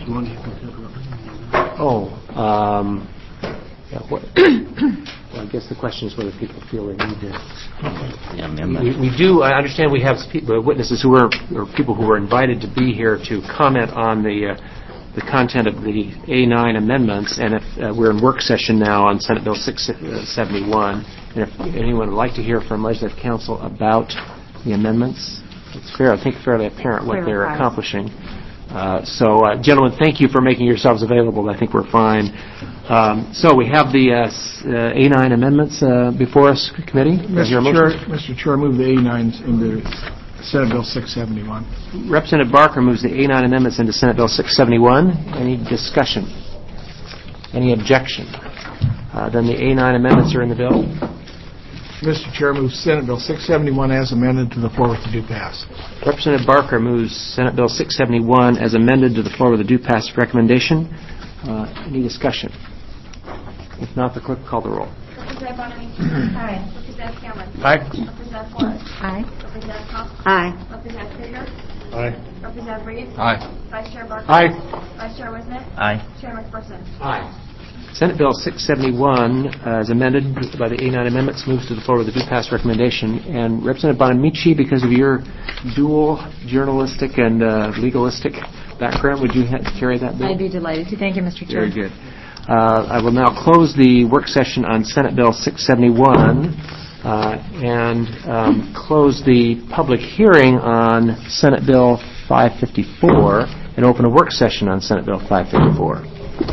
Oh, um, yeah, what, well, I guess the question is whether people feel they need to. Yeah, we, we do. I understand we have people, witnesses who are, or people who are invited to be here to comment on the. Uh, the content of the A nine amendments, and if uh, we're in work session now on Senate Bill six seventy-one, and if anyone would like to hear from Legislative Council about the amendments, it's fair, I think fairly apparent what they're accomplishing. Uh, so, uh, gentlemen, thank you for making yourselves available. I think we're fine. Um, so we have the uh, uh, A nine amendments uh, before us, committee. Mister Chair, Mister Chair, move the A nines into Senate Bill six seventy-one. Representative Barker moves the A nine amendments into Senate Bill six seventy-one. Any discussion? Any objection? Uh, then the A nine amendments are in the bill. Mister Chair, move Senate Bill six seventy-one as amended to the floor with the due pass. Representative Barker moves Senate Bill six seventy-one as amended to the floor with a due pass recommendation. Uh, any discussion? If not, the clerk will call the roll. Representative Bonamici. Aye. Representative Cameron. Aye. Representative Flores. Aye. Representative Cox. Aye. Representative Krieger. Aye. Representative Reed. Aye. Vice Chair Barker. Aye. Vice Chair Wisnick. Aye. Chair McPherson. Aye. Senate Bill six seventy-one, uh, as amended by the A nine amendments, moves to the floor with a due pass recommendation. And Representative Bonamici, because of your dual journalistic and uh, legalistic background, would you ha- carry that bill? I'd be delighted to. Thank you, Mister Chair. Very good. Uh, I will now close the work session on Senate Bill six seventy-one uh, and um, close the public hearing on Senate Bill five fifty-four and open a work session on Senate Bill five fifty-four.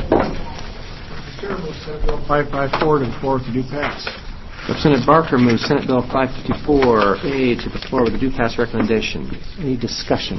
Senate Bill five fifty-four to the floor with the due pass. Representative Barker moves Senate Bill five fifty-four A to the floor with a due pass recommendation. Any discussion?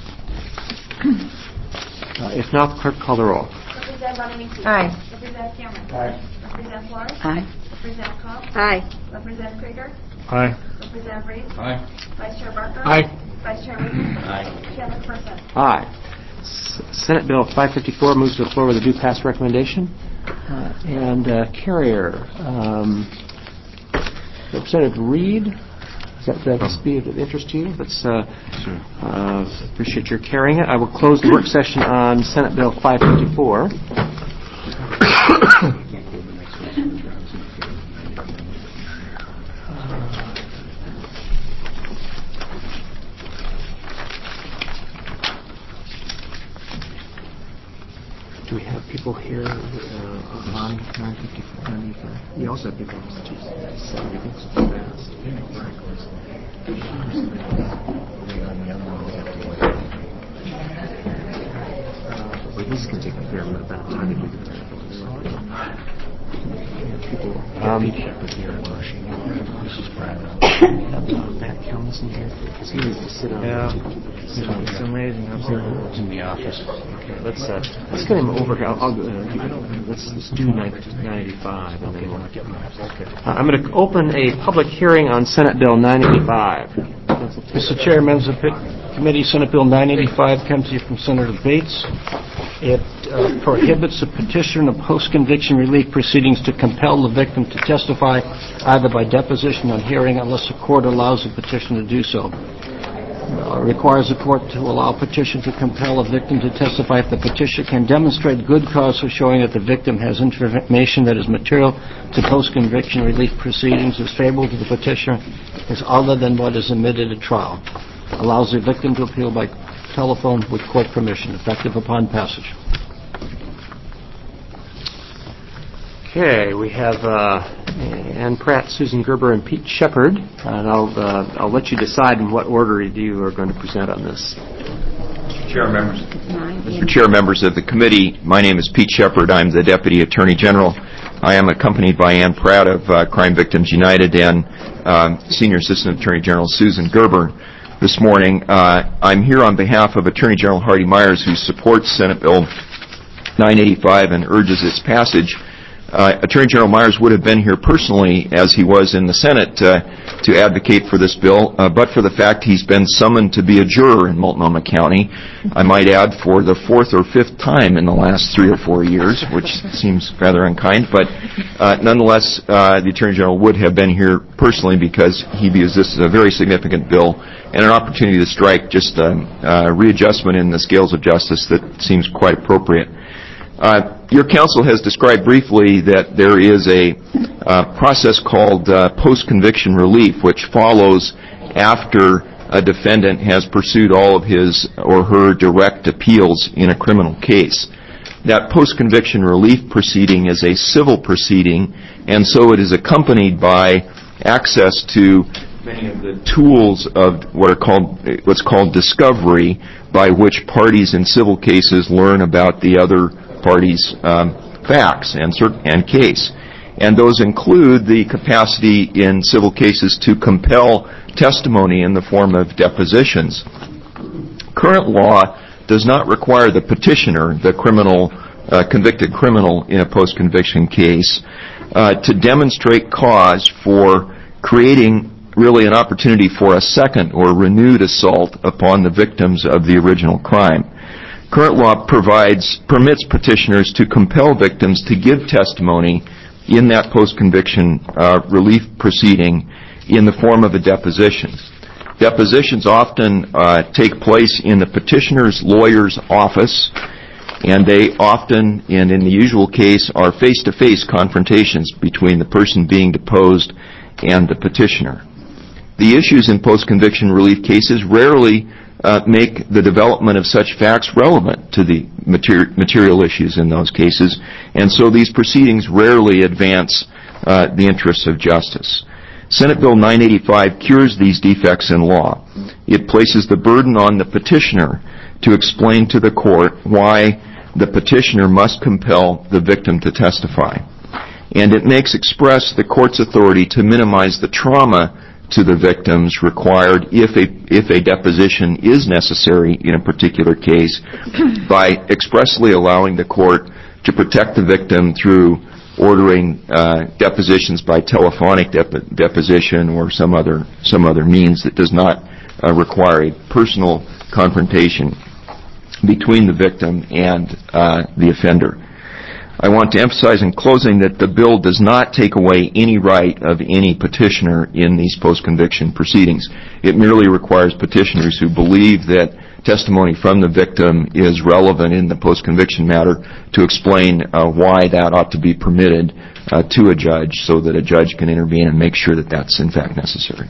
Uh, if not, the clerk call the roll. Representative Bonamici. Aye. Representative Cameron. Aye. Representative Flores. Aye. Representative Cox. Aye. Representative Krieger. Aye. Representative Reed. Aye. Vice Chair Barker. Aye. Vice Chair Wisnick. Aye. Chair McPherson. Aye. S- Senate Bill five fifty-four moves to the floor with a due pass recommendation. Uh, and uh, Carrier, um, Representative Reed, is that that must be of interest to you? That's, uh, uh, appreciate your carrying it. I will close the work session on Senate Bill five fifty-four. Do we have people here uh, on nine fifty-four? We also have people on everything's so fast. Uh, but this can take a fair amount of time to do that. People, um, this is Brad. Matt Kelms in here because he needs to sit on. Yeah. It's amazing. I'm It's in the office. Okay, let's uh, let's get him over here. I'll, I'll uh, let's, let's do nine eighty-five. And then we'll, okay. Uh, I'm going to open a public hearing on Senate Bill nine eighty-five. Mister Chair, members of the committee, Senate Bill nine eighty-five comes to you from Senator Bates. It uh, prohibits a petition of post-conviction relief proceedings to compel the victim to testify either by deposition or hearing unless the court allows the petition to do so. uh, requires the court to allow petition to compel a victim to testify if the petitioner can demonstrate good cause for showing that the victim has information that is material to post-conviction relief proceedings is favorable to the petitioner is other than what is admitted at trial. Allows the victim to appeal by telephone with court permission, effective upon passage. Okay, we have uh, Ann Pratt, Susan Gerber, and Pete Shepard. And I'll uh, I'll let you decide in what order you are going to present on this. Mister Chair, members, Mister Chair, members of the committee, my name is Pete Shepard. I'm the Deputy Attorney General. I am accompanied by Ann Pratt of uh, Crime Victims United and uh, Senior Assistant Attorney General Susan Gerber. This morning, uh, I'm here on behalf of Attorney General Hardy Myers, who supports Senate Bill nine eighty-five and urges its passage. Uh, Attorney General Myers would have been here personally, as he was in the Senate, uh, to advocate for this bill, uh, but for the fact he's been summoned to be a juror in Multnomah County, I might add, for the fourth or fifth time in the last three or four years, which seems rather unkind. But uh, nonetheless, uh, the Attorney General would have been here personally because he views this as a very significant bill and an opportunity to strike just a, a readjustment in the scales of justice that seems quite appropriate. Uh, your counsel has described briefly that there is a uh, process called uh, post-conviction relief, which follows after a defendant has pursued all of his or her direct appeals in a criminal case. That post-conviction relief proceeding is a civil proceeding, and so it is accompanied by access to many of the tools of what are called what's called discovery, by which parties in civil cases learn about the other parties' um, facts and, cert- and case. And those include the capacity in civil cases to compel testimony in the form of depositions. Current law does not require the petitioner, the criminal, uh, convicted criminal in a post-conviction case, uh, to demonstrate cause for creating really an opportunity for a second or renewed assault upon the victims of the original crime. Current law provides, permits petitioners to compel victims to give testimony in that post-conviction uh, relief proceeding in the form of a deposition. Depositions often uh, take place in the petitioner's lawyer's office, and they often, and in the usual case, are face-to-face confrontations between the person being deposed and the petitioner. The issues in post-conviction relief cases rarely Uh, make the development of such facts relevant to the materi- material issues in those cases, and so these proceedings rarely advance uh, the interests of justice. Senate Bill nine eighty-five cures these defects in law. It places the burden on the petitioner to explain to the court why the petitioner must compel the victim to testify. And it makes express the court's authority to minimize the trauma to the victims required if a if a deposition is necessary in a particular case by expressly allowing the court to protect the victim through ordering uh, depositions by telephonic dep- deposition or some other some other means that does not uh, require a personal confrontation between the victim and uh, the offender. I want to emphasize in closing that the bill does not take away any right of any petitioner in these post-conviction proceedings. It merely requires petitioners who believe that testimony from the victim is relevant in the post-conviction matter to explain uh, why that ought to be permitted uh, to a judge so that a judge can intervene and make sure that that's in fact necessary.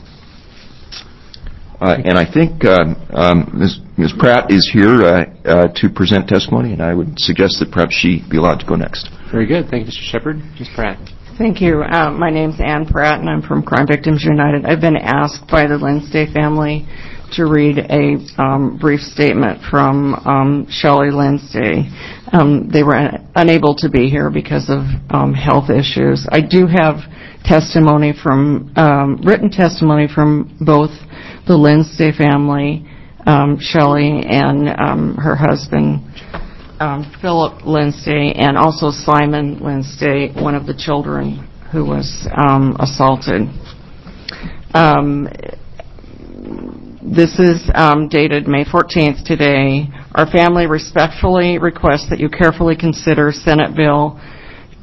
Uh, and I think um, um, Miz Miz Pratt is here uh, uh, to present testimony, and I would suggest that perhaps she be allowed to go next. Very good. Thank you, Mister Shepard. Miz Pratt. Thank you. Uh, my name's Ann Pratt, and I'm from Crime Victims United. I've been asked by the Lindsay family to read a um, brief statement from um, Shelley Lindsay. Um, they were un- unable to be here because of um, health issues. I do have testimony from, um, written testimony from both the Lindsay family, um, Shelley and um, her husband, um, Philip Lindsay, and also Simon Lindsay, one of the children who was um, assaulted. Um, this is um, dated May fourteenth today. Our family respectfully requests that you carefully consider Senate Bill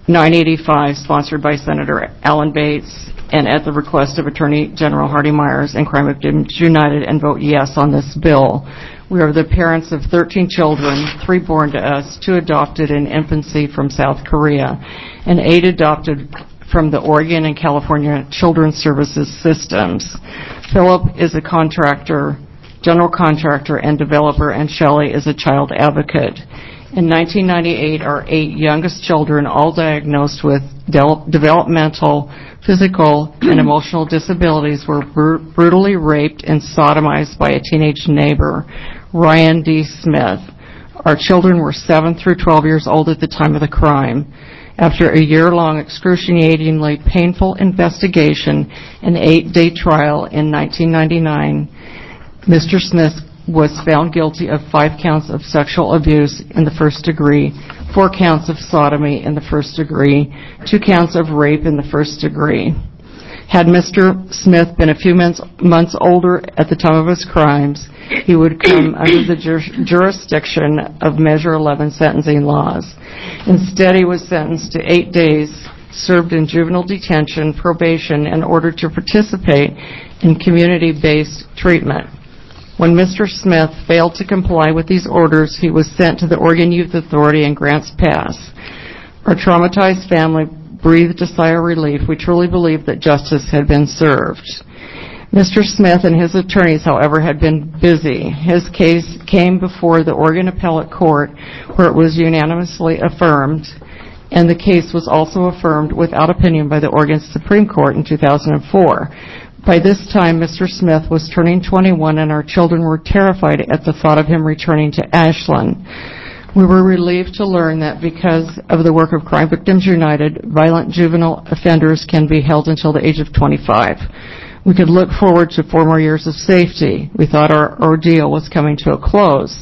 nine eighty-five, sponsored by Senator Alan Bates, and at the request of Attorney General Hardy Myers and Crime Victims United, and vote yes on this bill. We are the parents of thirteen children, three born to us, two adopted in infancy from South Korea, and eight adopted from the Oregon and California Children's Services systems. Philip is a contractor, general contractor and developer, and Shelley is a child advocate. In nineteen ninety-eight, our eight youngest children, all diagnosed with de- developmental, physical, and emotional disabilities, were br- brutally raped and sodomized by a teenage neighbor, Ryan D. Smith. Our children were seven through twelve years old at the time of the crime. After a year-long, excruciatingly painful investigation and eight-day trial in nineteen ninety-nine, Mister Smith was found guilty of five counts of sexual abuse in the first degree, four counts of sodomy in the first degree, two counts of rape in the first degree. Had Mister Smith been a few months, months older at the time of his crimes, he would come under the jur- jurisdiction of Measure eleven sentencing laws. Instead, he was sentenced to eight days served in juvenile detention, probation, in order to participate in community-based treatment. When Mister Smith failed to comply with these orders, he was sent to the Oregon Youth Authority in Grants Pass. Our traumatized family breathed a sigh of relief. We truly believed that justice had been served. Mister Smith and his attorneys, however, had been busy. His case came before the Oregon Appellate Court, where it was unanimously affirmed, and the case was also affirmed without opinion by the Oregon Supreme Court in two thousand four. By this time, Mister Smith was turning twenty-one, and our children were terrified at the thought of him returning to Ashland. We were relieved to learn that because of the work of Crime Victims United, violent juvenile offenders can be held until the age of twenty-five. We could look forward to four more years of safety. We thought our ordeal was coming to a close.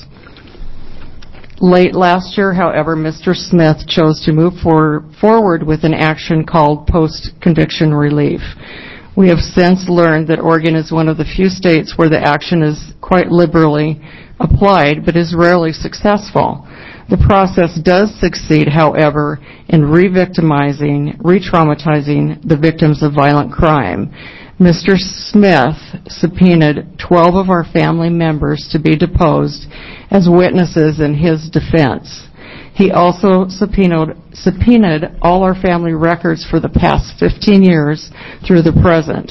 Late last year, however, Mister Smith chose to move for, forward with an action called post-conviction relief. We have since learned that Oregon is one of the few states where the action is quite liberally applied, but is rarely successful. The process does succeed, however, in re-victimizing, re-traumatizing the victims of violent crime. Mister Smith subpoenaed twelve of our family members to be deposed as witnesses in his defense. He also subpoenaed, subpoenaed all our family records for the past fifteen years through the present.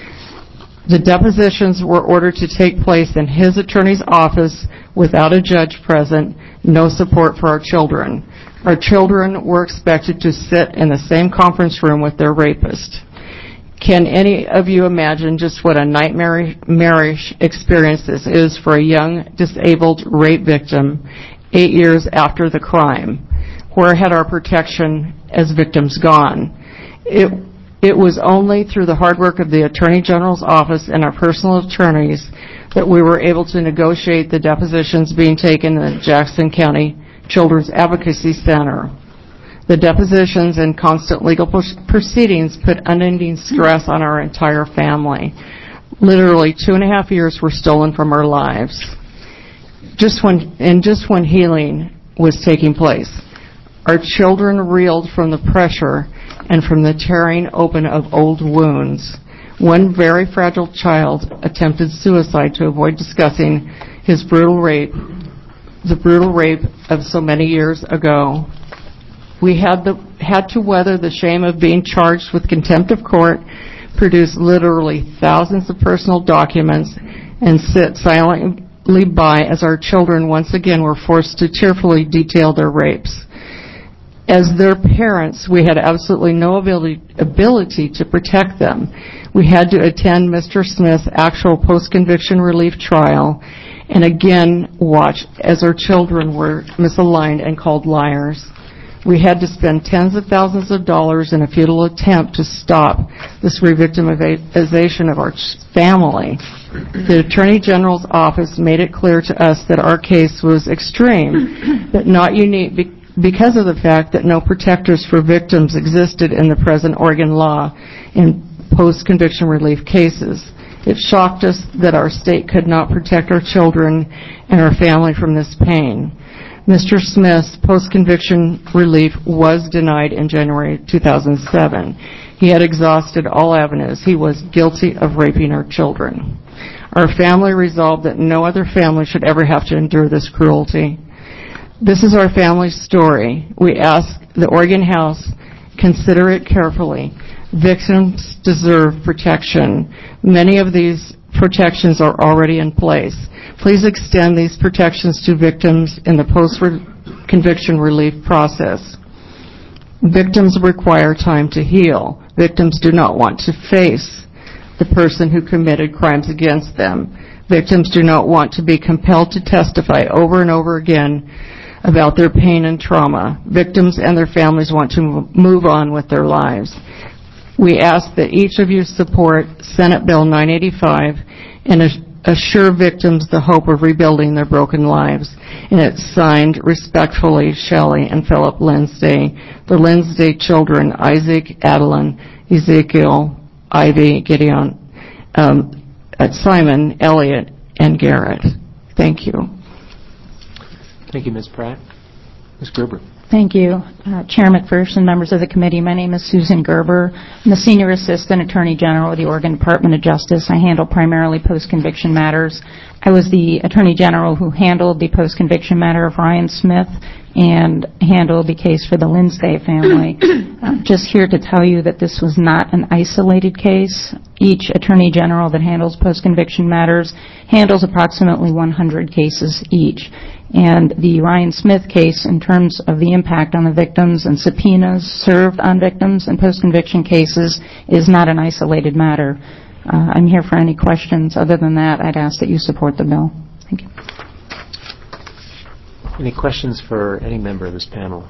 The depositions were ordered to take place in his attorney's office without a judge present, no support for our children. Our children were expected to sit in the same conference room with their rapist. Can any of you imagine just what a nightmarish experience this is for a young, disabled rape victim eight years after the crime? Where had our protection as victims gone? It, it was only through the hard work of the Attorney General's office and our personal attorneys that we were able to negotiate the depositions being taken in the Jackson County Children's Advocacy Center. The depositions and constant legal proceedings put unending stress on our entire family. Literally two and a half years were stolen from our lives. Just when, and just when healing was taking place, our children reeled from the pressure and from the tearing open of old wounds. One very fragile child attempted suicide to avoid discussing his brutal rape, the brutal rape of so many years ago. We had, the, had to weather the shame of being charged with contempt of court, produce literally thousands of personal documents, and sit silently by as our children once again were forced to tearfully detail their rapes. As their parents, we had absolutely no ability, ability to protect them. We had to attend Mister Smith's actual post-conviction relief trial and again watch as our children were misaligned and called liars. We had to spend tens of thousands of dollars in a futile attempt to stop this re-victimization of our family. The Attorney General's office made it clear to us that our case was extreme, but not unique because of the fact that no protectors for victims existed in the present Oregon law in post-conviction relief cases. It shocked us that our state could not protect our children and our family from this pain. Mister Smith's post-conviction relief was denied in January two thousand seven. He had exhausted all avenues. He was guilty of raping our children. Our family resolved that no other family should ever have to endure this cruelty. This is our family's story. We ask the Oregon House consider it carefully. Victims deserve protection. Many of these protections are already in place. Please extend these protections to victims in the post-conviction relief process. Victims require time to heal. Victims do not want to face the person who committed crimes against them. Victims do not want to be compelled to testify over and over again about their pain and trauma. Victims and their families want to move on with their lives. We ask that each of you support Senate Bill nine eighty-five and assure victims the hope of rebuilding their broken lives. And it's signed respectfully, Shelley and Philip Lindsay, the Lindsay children, Isaac, Adeline, Ezekiel, Ivy, Gideon, um, Simon, Elliot, and Garrett. Thank you. Thank you, Miz Pratt. Miz Gerber. Thank you. Uh, Chair McPherson, members of the committee, my name is Susan Gerber. I'm the Senior Assistant Attorney General of the Oregon Department of Justice. I handle primarily post-conviction matters. I was the Attorney General who handled the post-conviction matter of Ryan Smith and handled the case for the Lindsay family. I'm just here to tell you that this was not an isolated case. Each Attorney General that handles post-conviction matters handles approximately one hundred cases each. And the Ryan Smith case, in terms of the impact on the victims and subpoenas served on victims in post-conviction cases, is not an isolated matter. Uh, I'm here for any questions. Other than that, I'd ask that you support the bill. Thank you. Any questions for any member of this panel?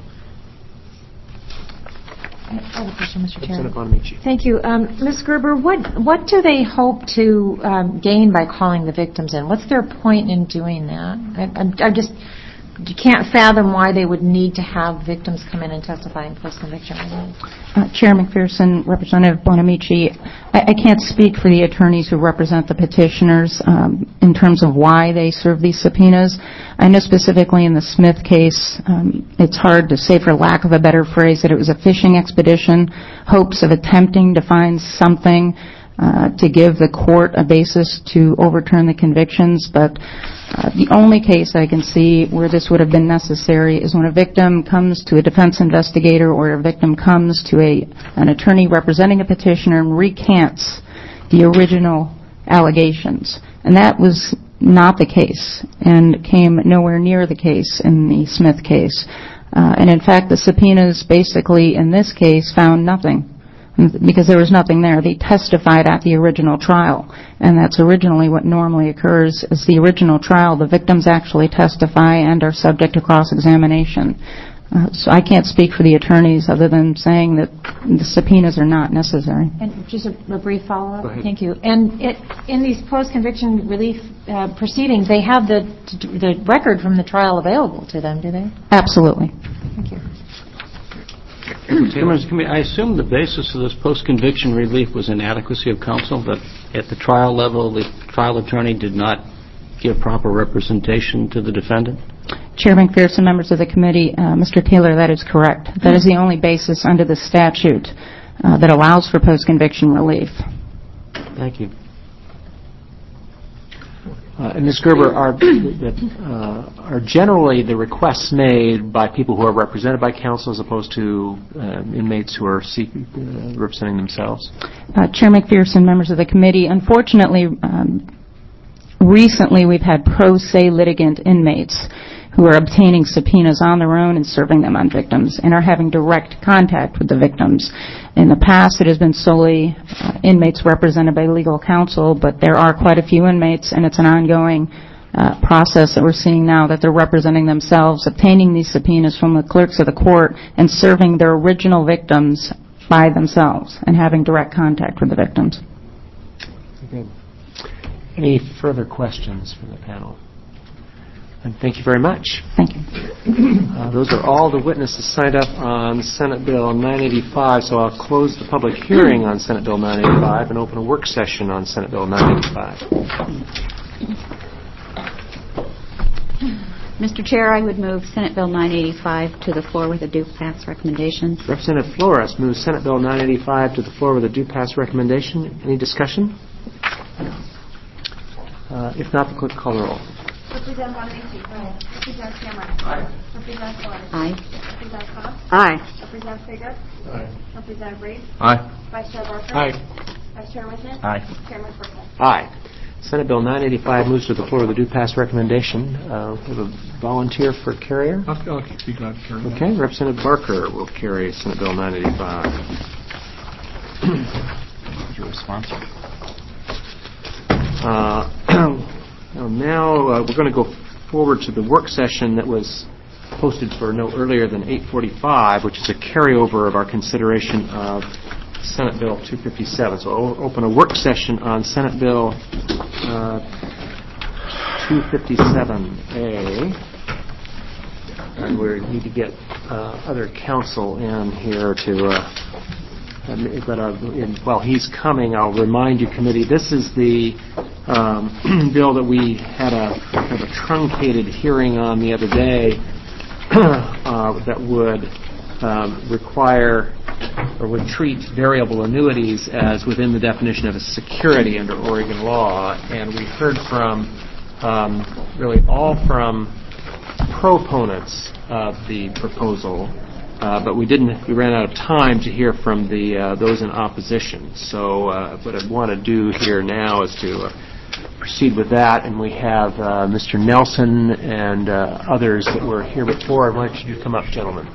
I have a question, Mister Chair. Representative Bonamici. Thank you. Um, Miz Gerber, what, what do they hope to um, gain by calling the victims in? What's their point in doing that? I, I'm, I just you can't fathom why they would need to have victims come in and testify in post-conviction. Uh, Chair McPherson, Representative Bonamici, I, I can't speak for the attorneys who represent the petitioners um, in terms of why they serve these subpoenas. I know specifically in the Smith case, um, it's hard to say, for lack of a better phrase, that it was a fishing expedition, hopes of attempting to find something uh, to give the court a basis to overturn the convictions. But uh, the only case I can see where this would have been necessary is when a victim comes to a defense investigator or a victim comes to a an attorney representing a petitioner and recants the original allegations. And that was not the case and came nowhere near the case in the Smith case. Uh, and in fact, the subpoenas basically in this case found nothing because there was nothing there. They testified at the original trial, and that's originally what normally occurs. Is the original trial, the victims actually testify and are subject to cross-examination. Uh, so I can't speak for the attorneys other than saying that the subpoenas are not necessary. And just a, a brief follow-up. Thank you. And it, in these post-conviction relief uh, proceedings, they have the the record from the trial available to them, do they? Absolutely. Thank you. Members of the committee, I assume the basis of this post-conviction relief was inadequacy of counsel, that at the trial level, the trial attorney did not give proper representation to the defendant? Chair McPherson, members of the committee, uh, Mister Taylor, that is correct. That is the only basis under the statute uh, that allows for post-conviction relief. Thank you. Uh, and Miz Gerber, are, uh, are generally the requests made by people who are represented by counsel as opposed to uh, inmates who are seek, uh, representing themselves? Uh, Chair McPherson, members of the committee, unfortunately, um, recently we've had pro se litigant inmates who are obtaining subpoenas on their own and serving them on victims and are having direct contact with the victims. In the past, it has been solely uh, inmates represented by legal counsel, but there are quite a few inmates, and it's an ongoing uh, process that we're seeing now that they're representing themselves, obtaining these subpoenas from the clerks of the court, and serving their original victims by themselves and having direct contact with the victims. Good. Any further questions from the panel? And thank you very much. Thank you. Uh, those are all the witnesses signed up on Senate Bill nine eighty-five, so I'll close the public hearing on Senate Bill nine eighty-five and open a work session on Senate Bill nine eighty-five. Mister Chair, I would move Senate Bill nine eighty-five to the floor with a due pass recommendation. Representative Flores moves Senate Bill nine eighty-five to the floor with a due pass recommendation. Any discussion? Uh, if not, the clerk call the roll. Representative Bonamici. Aye. Representative Cameron. Aye. Representative Flores. Aye. Representative Cox. Aye. Representative Figueroa. Aye. Representative Reed. Aye. Vice Chair Barker. Aye. Vice Chair Whitman. Aye. Chairman Perkins. Aye. Senate Bill nine eighty-five moves to the floor with a due pass recommendation. Uh, we have a volunteer for carrier. I'll, I'll be glad to carry that. Okay, Representative Barker will carry Senate Bill nine eighty-five. Your response? Uh, now uh, we're going to go forward to the work session that was posted for no earlier than eight forty-five, which is a carryover of our consideration of Senate Bill two fifty-seven. So I'll open a work session on Senate Bill uh, two fifty-seven A. And we need to get uh, other counsel in here to... Uh, but uh, in, while he's coming, I'll remind you, committee, this is the um, bill that we had a kind of a truncated hearing on the other day uh, that would um, require or would treat variable annuities as within the definition of a security under Oregon law. And we heard from um, really all from proponents of the proposal. Uh, but we didn't. We ran out of time to hear from the uh, those in opposition. So uh, what I want to do here now is to uh, proceed with that. And we have uh, Mister Nelson and uh, others that were here before. Why don't you come up, gentlemen?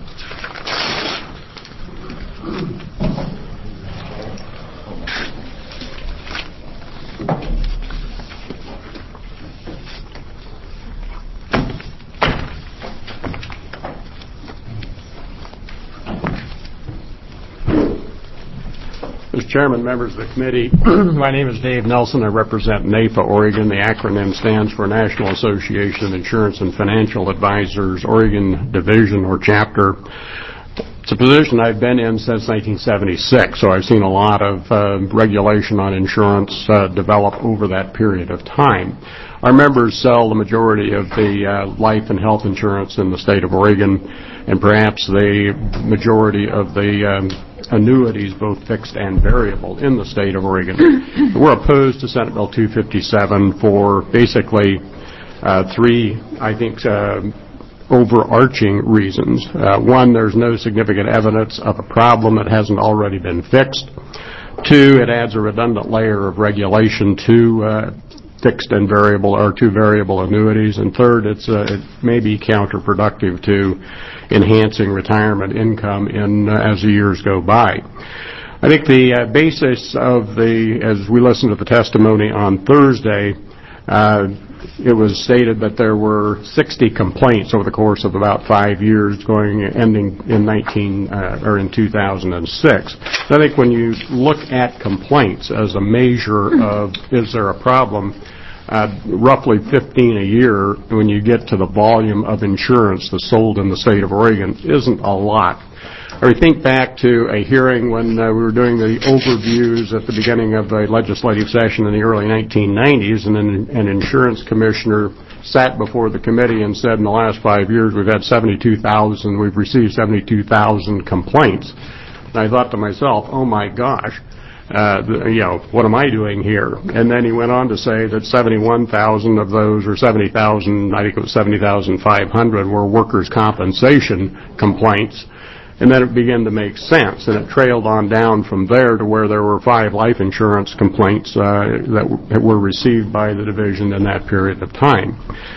Mister Chairman, members of the committee, my name is Dave Nelson. I represent NAIFA, Oregon. The acronym stands for National Association of Insurance and Financial Advisors, Oregon Division or Chapter. It's a position I've been in since nineteen seventy-six, so I've seen a lot of uh, regulation on insurance uh, develop over that period of time. Our members sell the majority of the uh, life and health insurance in the state of Oregon, and perhaps the majority of the um, annuities, both fixed and variable, in the state of Oregon. We're opposed to Senate Bill two fifty-seven for basically uh, three, I think, uh, overarching reasons. Uh, one, there's no significant evidence of a problem that hasn't already been fixed. Two, it adds a redundant layer of regulation to uh, fixed and variable or to variable annuities. And third, it's uh, it may be counterproductive to enhancing retirement income in uh, as the years go by. I think the uh, basis of the, as we listened to the testimony on Thursday, uh, it was stated that there were sixty complaints over the course of about five years, going ending in nineteen uh, or in two thousand six. I think when you look at complaints as a measure of is there a problem, uh, roughly fifteen a year when you get to the volume of insurance that's sold in the state of Oregon isn't a lot. I think back to a hearing when uh, we were doing the overviews at the beginning of the legislative session in the early nineteen nineties, and an, an insurance commissioner sat before the committee and said in the last five years we've had seventy-two thousand, we've received seventy-two thousand complaints. And I thought to myself, oh my gosh, uh, the, you know, what am I doing here? And then he went on to say that seventy-one thousand of those, or seventy thousand, I think it was seventy thousand five hundred, were workers' compensation complaints. And then it began to make sense, and it trailed on down from there to where there were five life insurance complaints uh, that, w- that were received by the division in that period of time.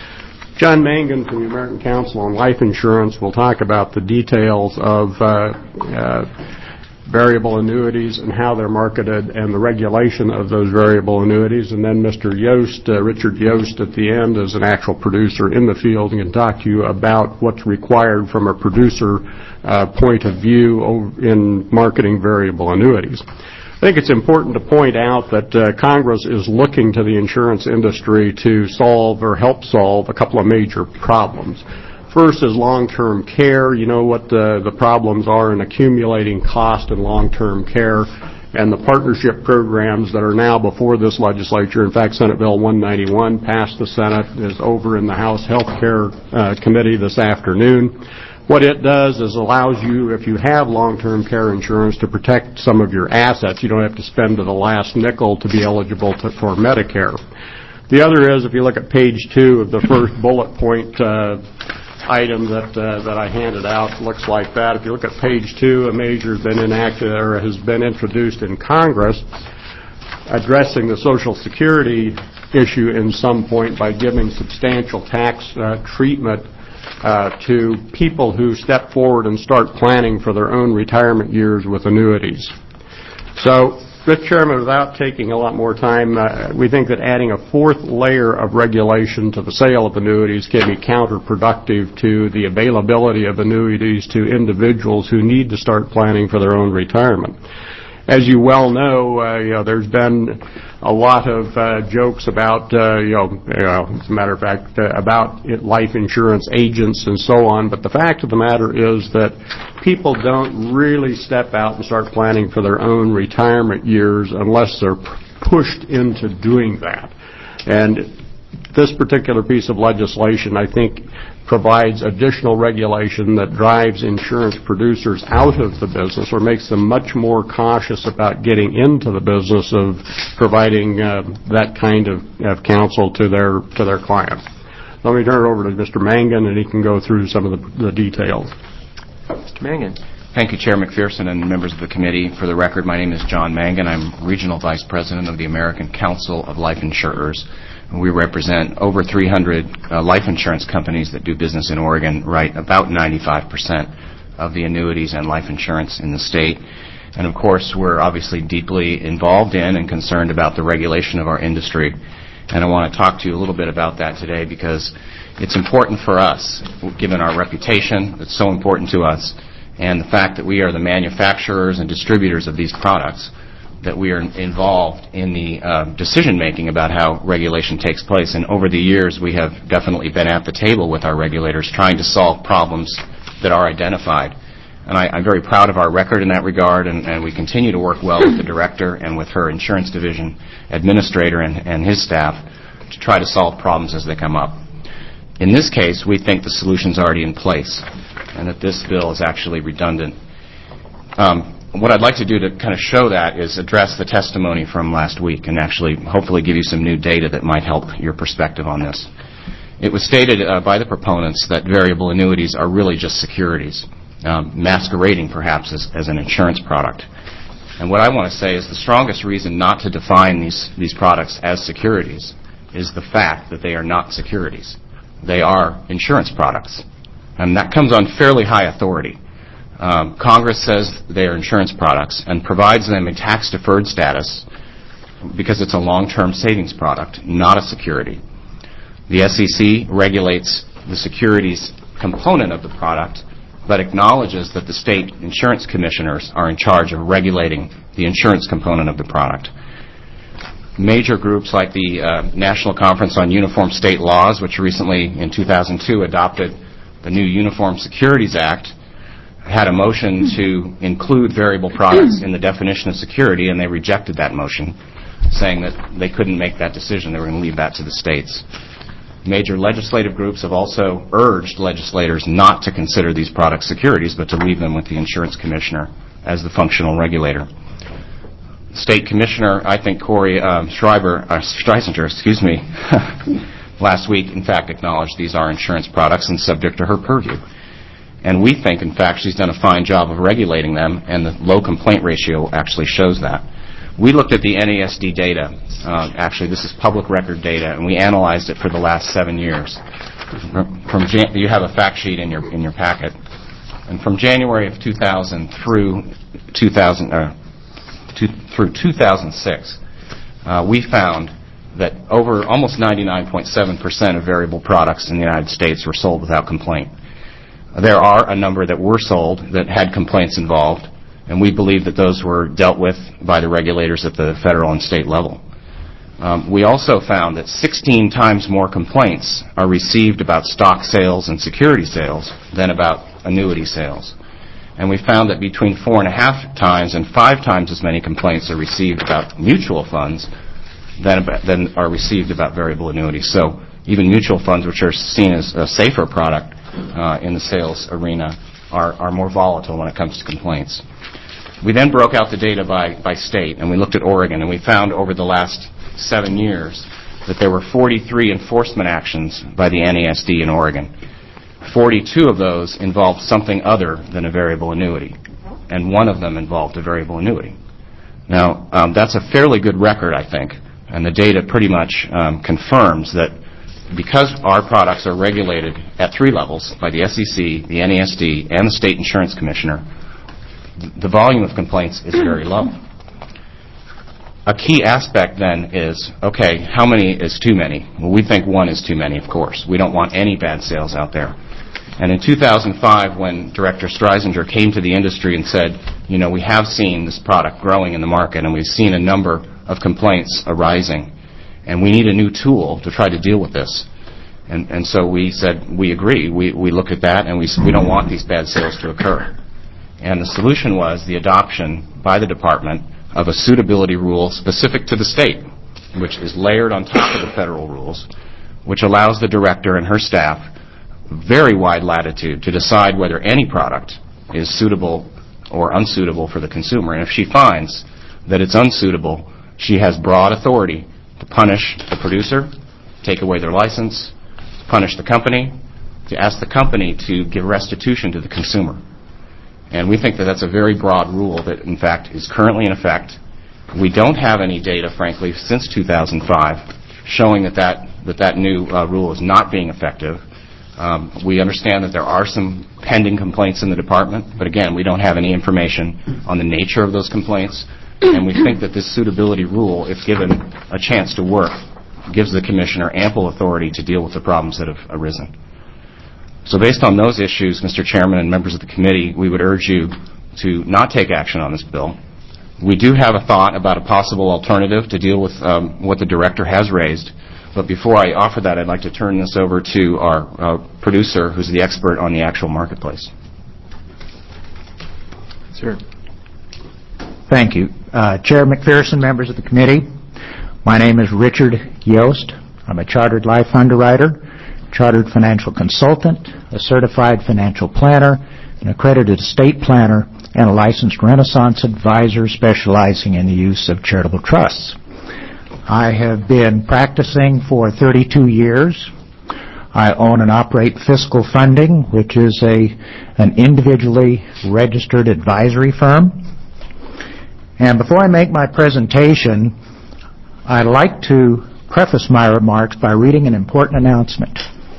John Mangan from the American Council on Life Insurance will talk about the details of uh, uh, variable annuities and how they're marketed and the regulation of those variable annuities. And then Mister Yost, uh, Richard Yost at the end, is an actual producer in the field and can talk to you about what's required from a producer uh, point of view in marketing variable annuities. I think it's important to point out that uh, Congress is looking to the insurance industry to solve or help solve a couple of major problems. First is long-term care. You know what the, the problems are in accumulating cost in long-term care. and the partnership programs that are now before this legislature. In fact, Senate Bill one ninety-one passed the Senate, is over in the House Health Care uh, Committee this afternoon. What it does is allows you, if you have long-term care insurance, to protect some of your assets. You don't have to spend to the last nickel to be eligible to, for Medicare. The other is, if you look at page two of the first bullet point uh, item that uh, that I handed out, it looks like that. If you look at page two, a measure has been enacted or has been introduced in Congress addressing the Social Security issue in some point by giving substantial tax uh, treatment Uh, to people who step forward and start planning for their own retirement years with annuities. So, Mister Chairman, without taking a lot more time, uh, we think that adding a fourth layer of regulation to the sale of annuities can be counterproductive to the availability of annuities to individuals who need to start planning for their own retirement. As you well know, uh, you know, there's been a lot of uh, jokes about, uh, you, know, you know, as a matter of fact, uh, about it, life insurance agents and so on. But the fact of the matter is that people don't really step out and start planning for their own retirement years unless they're pushed into doing that. And this particular piece of legislation, I think, provides additional regulation that drives insurance producers out of the business or makes them much more cautious about getting into the business of providing uh, that kind of, of counsel to their to their clients. Let me turn it over to Mister Mangan, and he can go through some of the, the details. Mister Mangan. Thank you, Chair McPherson and members of the committee. For the record, my name is John Mangan. I'm Regional Vice President of the American Council of Life Insurers. We represent over three hundred uh, life insurance companies that do business in Oregon, write about ninety-five percent of the annuities and life insurance in the state. And of course, we're obviously deeply involved in and concerned about the regulation of our industry. And I want to talk to you a little bit about that today because it's important for us, given our reputation, it's so important to us, and the fact that we are the manufacturers and distributors of these products, that we are involved in the uh, decision-making about how regulation takes place. And over the years, we have definitely been at the table with our regulators trying to solve problems that are identified. And I, I'm very proud of our record in that regard, and, and we continue to work well with the director and with her insurance division administrator and, and his staff to try to solve problems as they come up. In this case, we think the solution's already in place, and that this bill is actually redundant. Um, What I'd like to do to kind of show that is address the testimony from last week and actually hopefully give you some new data that might help your perspective on this. It was stated uh, by the proponents that variable annuities are really just securities, um, masquerading perhaps as, as an insurance product. And what I want to say is the strongest reason not to define these, these products as securities is the fact that they are not securities. They are insurance products. And that comes on fairly high authority. Um, Congress says they are insurance products and provides them a tax-deferred status because it's a long-term savings product, not a security. The S E C regulates the securities component of the product, but acknowledges that the state insurance commissioners are in charge of regulating the insurance component of the product. Major groups like the uh, National Conference on Uniform State Laws, which recently in two thousand two adopted the new Uniform Securities Act, had a motion to include variable products in the definition of security, and they rejected that motion, saying that they couldn't make that decision. They were going to leave that to the states. Major legislative groups have also urged legislators not to consider these products securities, but to leave them with the insurance commissioner as the functional regulator. State Commissioner, I think Corey um, Schreiber, uh, Streisinger, excuse me, last week, in fact, acknowledged these are insurance products and subject to her purview. And we think, in fact, she's done a fine job of regulating them, and the low complaint ratio actually shows that. We looked at the N A S D data. Uh, actually, this is public record data, and we analyzed it for the last seven years. From, from Jan- you have a fact sheet in your in your packet, and from January of two thousand through two thousand uh, to, through two thousand six, uh, we found that over almost ninety-nine point seven percent of variable products in the United States were sold without complaint. There are a number that were sold that had complaints involved, and we believe that those were dealt with by the regulators at the federal and state level. Um, we also found that sixteen times more complaints are received about stock sales and security sales than about annuity sales. And we found that between four and a half times and five times as many complaints are received about mutual funds than, than are received about variable annuities. So even mutual funds, which are seen as a safer product uh, in the sales arena, are, are more volatile when it comes to complaints. We then broke out the data by, by state, and we looked at Oregon, and we found over the last seven years that there were forty-three enforcement actions by the N A S D in Oregon. forty-two of those involved something other than a variable annuity, and one of them involved a variable annuity. Now, um, that's a fairly good record, I think, and the data pretty much um, confirms that because our products are regulated at three levels, by the S E C, the N A S D, and the State Insurance Commissioner, the volume of complaints is very low. A key aspect then is, okay, how many is too many? Well, we think one is too many, of course. We don't want any bad sales out there. And in two thousand five, when Director Streisinger came to the industry and said, you know, we have seen this product growing in the market, and we've seen a number of complaints arising, and we need a new tool to try to deal with this. And, and so we said, we agree. We, we looked at that, and we said, we don't want these bad sales to occur. And the solution was the adoption by the department of a suitability rule specific to the state, which is layered on top of the federal rules, which allows the director and her staff very wide latitude to decide whether any product is suitable or unsuitable for the consumer. And if she finds that it's unsuitable, she has broad authority to punish the producer, take away their license, to punish the company, to ask the company to give restitution to the consumer. And we think that that's a very broad rule that, in fact, is currently in effect. We don't have any data, frankly, since two thousand five showing that that, that, that new uh, rule is not being effective. Um, we understand that there are some pending complaints in the department, but again, we don't have any information on the nature of those complaints. And we think that this suitability rule, if given a chance to work, gives the commissioner ample authority to deal with the problems that have arisen. So based on those issues, Mister Chairman and members of the committee, we would urge you to not take action on this bill. We do have a thought about a possible alternative to deal with um, what the director has raised. But before I offer that, I'd like to turn this over to our uh, producer, who's the expert on the actual marketplace. Sir. Thank you. Uh, Chair McPherson, members of the committee, my name is Richard Yost. I'm a chartered life underwriter, chartered financial consultant, a certified financial planner, an accredited estate planner, and a licensed Renaissance advisor specializing in the use of charitable trusts. I have been practicing for thirty-two years. I own and operate Fiscal Funding, which is a an individually registered advisory firm. And before I make my presentation, I'd like to preface my remarks by reading an important announcement.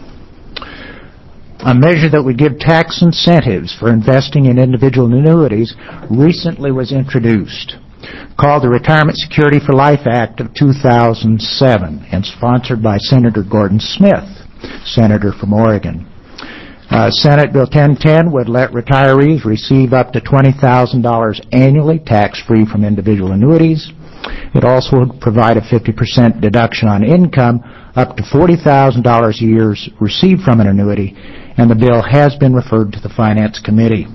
A measure that would give tax incentives for investing in individual annuities recently was introduced, called the Retirement Security for Life Act of two thousand seven, and sponsored by Senator Gordon Smith, senator from Oregon. Uh, Senate Bill ten ten would let retirees receive up to twenty thousand dollars annually, tax-free from individual annuities. It also would provide a fifty percent deduction on income up to forty thousand dollars a year received from an annuity, and the bill has been referred to the Finance Committee.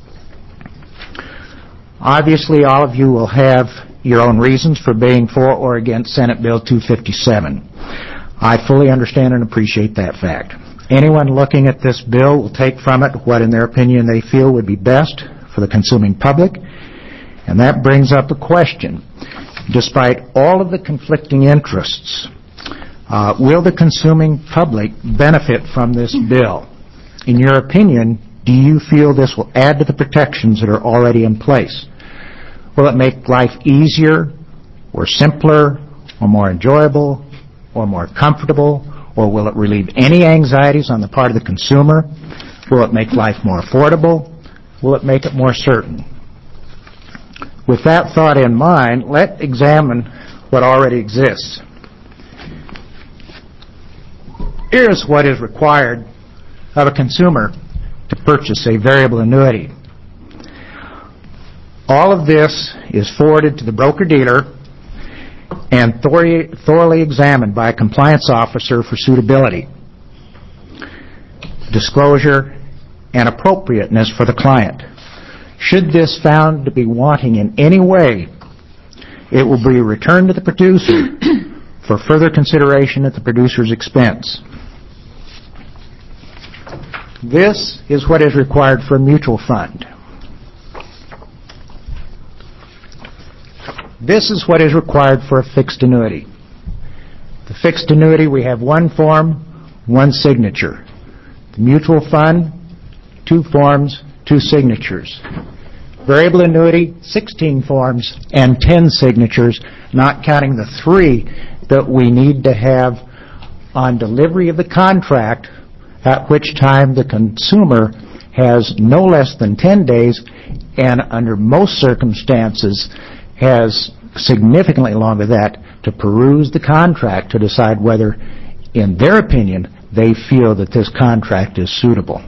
Obviously, all of you will have your own reasons for being for or against Senate Bill two fifty-seven. I fully understand and appreciate that fact. Anyone looking at this bill will take from it what, in their opinion, they feel would be best for the consuming public, and that brings up a question. Despite all of the conflicting interests, uh, will the consuming public benefit from this bill? In your opinion, do you feel this will add to the protections that are already in place? Will it make life easier, or simpler, or more enjoyable, or more comfortable, or will it relieve any anxieties on the part of the consumer? Will it make life more affordable? Will it make it more certain? With that thought in mind, let's examine what already exists. Here's what is required of a consumer to purchase a variable annuity. All of this is forwarded to the broker-dealer and thoroughly examined by a compliance officer for suitability, disclosure, and appropriateness for the client. Should this found to be wanting in any way, it will be returned to the producer for further consideration at the producer's expense. This is what is required for a mutual fund. This is what is required for a fixed annuity. The fixed annuity, we have one form, one signature. The mutual fund, two forms, two signatures. Variable annuity, sixteen forms and ten signatures, not counting the three that we need to have on delivery of the contract, at which time the consumer has no less than ten days and under most circumstances has significantly longer than that to peruse the contract to decide whether, in their opinion, they feel that this contract is suitable.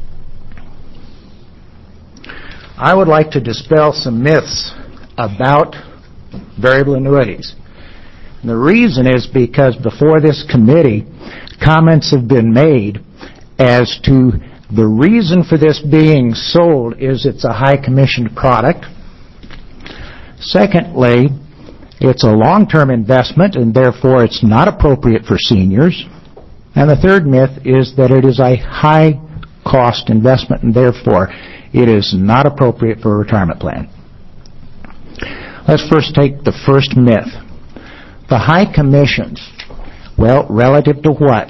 I would like to dispel some myths about variable annuities. And the reason is because before this committee, comments have been made as to the reason for this being sold is it's a high commissioned product. Secondly, it's a long-term investment and therefore it's not appropriate for seniors. And the third myth is that it is a high-cost investment and therefore it is not appropriate for a retirement plan. Let's first take the first myth. The high commissions. Well, relative to what?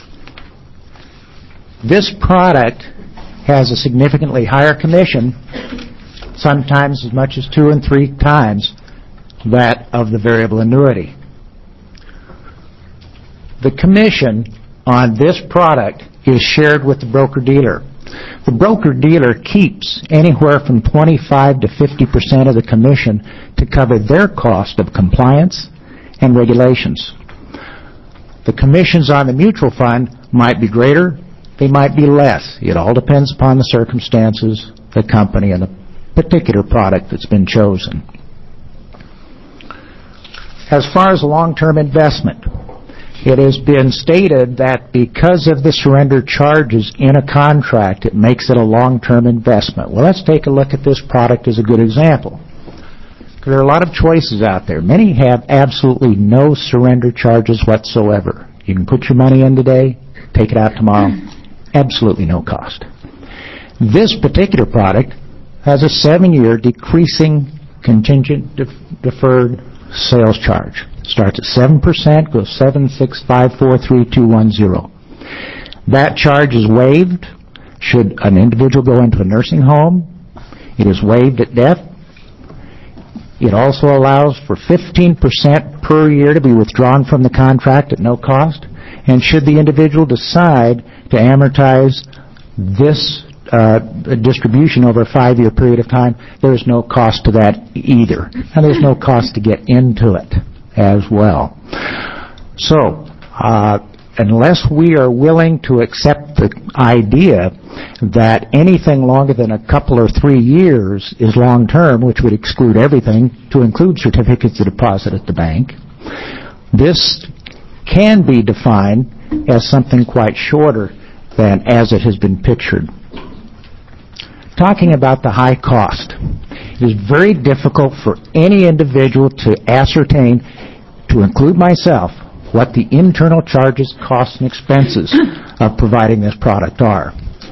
This product has a significantly higher commission, sometimes as much as two and three times that of the variable annuity. The commission on this product is shared with the broker-dealer. The broker-dealer keeps anywhere from twenty-five to fifty percent of the commission to cover their cost of compliance and regulations. The commissions on the mutual fund might be greater, they might be less. It all depends upon the circumstances, the company, and the particular product that's been chosen. As far as long-term investment, it has been stated that because of the surrender charges in a contract, it makes it a long-term investment. Well, let's take a look at this product as a good example. There are a lot of choices out there. Many have absolutely no surrender charges whatsoever. You can put your money in today, take it out tomorrow, absolutely no cost. This particular product has a seven-year decreasing contingent def- deferred sales charge. Starts at seven percent, goes seven, six, five, four, three, two, one, zero. That charge is waived should an individual go into a nursing home. It is waived at death. It also allows for fifteen percent per year to be withdrawn from the contract at no cost. And should the individual decide to amortize this uh, distribution over a five-year period of time, there is no cost to that either. And there's no cost to get into it as well. So, uh, unless we are willing to accept the idea that anything longer than a couple or three years is long-term, which would exclude everything, to include certificates of deposit at the bank, this can be defined as something quite shorter than as it has been pictured. Talking about the high cost, it is very difficult for any individual to ascertain, to include myself, what the internal charges, costs, and expenses of providing this product are.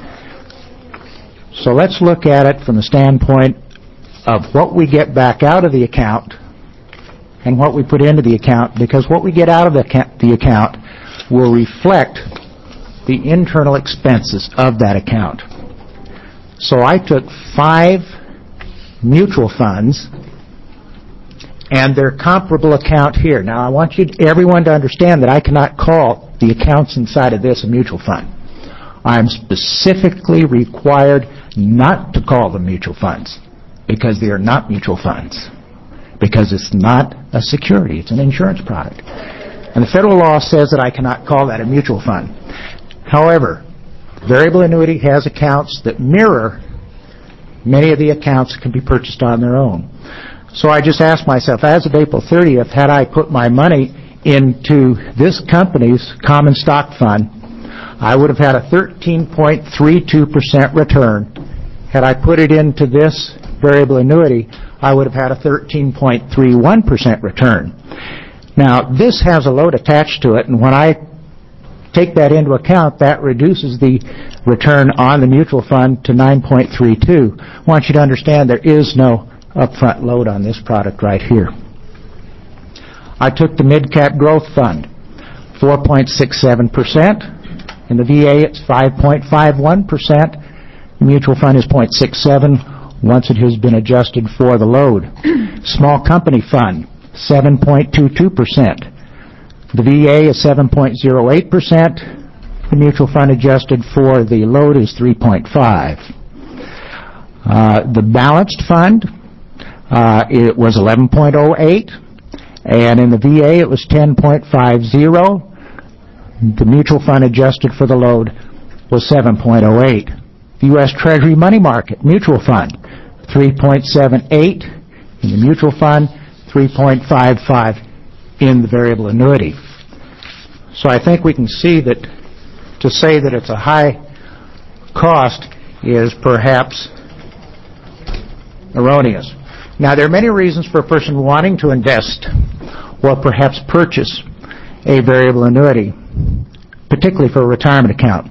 So let's look at it from the standpoint of what we get back out of the account and what we put into the account, because what we get out of the account, the account will reflect the internal expenses of that account. So I took five mutual funds and their comparable account here. Now I want you, everyone to understand that I cannot call the accounts inside of this a mutual fund. I am specifically required not to call them mutual funds because they are not mutual funds, because it's not a security, it's an insurance product. And the federal law says that I cannot call that a mutual fund. However, variable annuity has accounts that mirror many of the accounts that can be purchased on their own. So I just asked myself, as of April thirtieth, had I put my money into this company's common stock fund, I would have had a thirteen point three two percent return. Had I put it into this variable annuity, I would have had a thirteen point three one percent return. Now, this has a load attached to it, and when I take that into account, that reduces the return on the mutual fund to nine point three two. I want you to understand there is no upfront load on this product right here. I took the mid-cap growth fund, four point six seven percent. In the V A, it's five point five one percent. The mutual fund is zero point six seven once it has been adjusted for the load. Small company fund, seven point two two percent. The V A is seven point zero eight percent. The mutual fund adjusted for the load is three point five. Uh, the balanced fund, uh, it was eleven point oh eight, and in the V A it was ten point five zero. The mutual fund adjusted for the load was seven point oh eight. The U S Treasury Money Market Mutual Fund, three point seven eight. In the mutual fund, three point five five in the variable annuity. So I think we can see that to say that it's a high cost is perhaps erroneous. Now, there are many reasons for a person wanting to invest or perhaps purchase a variable annuity, particularly for a retirement account.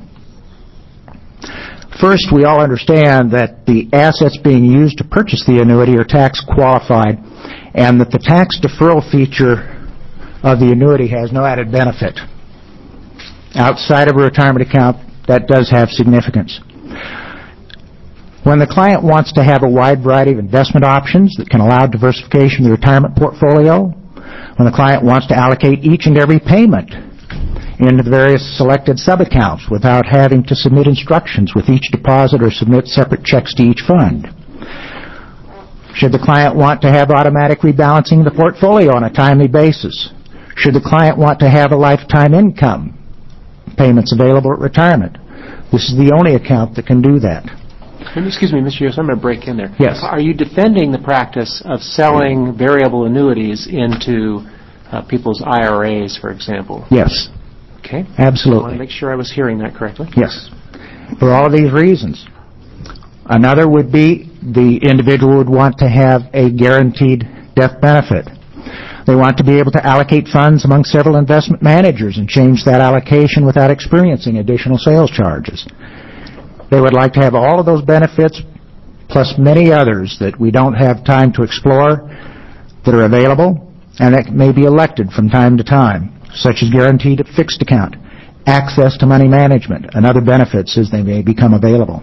First, we all understand that the assets being used to purchase the annuity are tax qualified, and that the tax deferral feature of the annuity has no added benefit. Outside of a retirement account, that does have significance. When the client wants to have a wide variety of investment options that can allow diversification of the retirement portfolio, when the client wants to allocate each and every payment into the various selected sub-accounts without having to submit instructions with each deposit or submit separate checks to each fund. Should the client want to have automatic rebalancing of the portfolio on a timely basis? Should the client want to have a lifetime income payments available at retirement? This is the only account that can do that. Excuse me, Mister Yost, I'm going to break in there. Yes. Are you defending the practice of selling variable annuities into uh, people's I R As, for example? Yes. Okay. Absolutely. I want to make sure I was hearing that correctly. Yes. For all of these reasons. Another would be the individual would want to have a guaranteed death benefit. They want to be able to allocate funds among several investment managers and change that allocation without experiencing additional sales charges. They would like to have all of those benefits, plus many others that we don't have time to explore, that are available and that may be elected from time to time, such as guaranteed fixed account, access to money management, and other benefits as they may become available.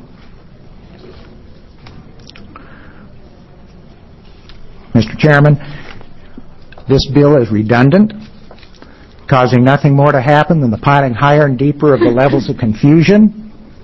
Mister Chairman, this bill is redundant, causing nothing more to happen than the piling higher and deeper of the levels of confusion,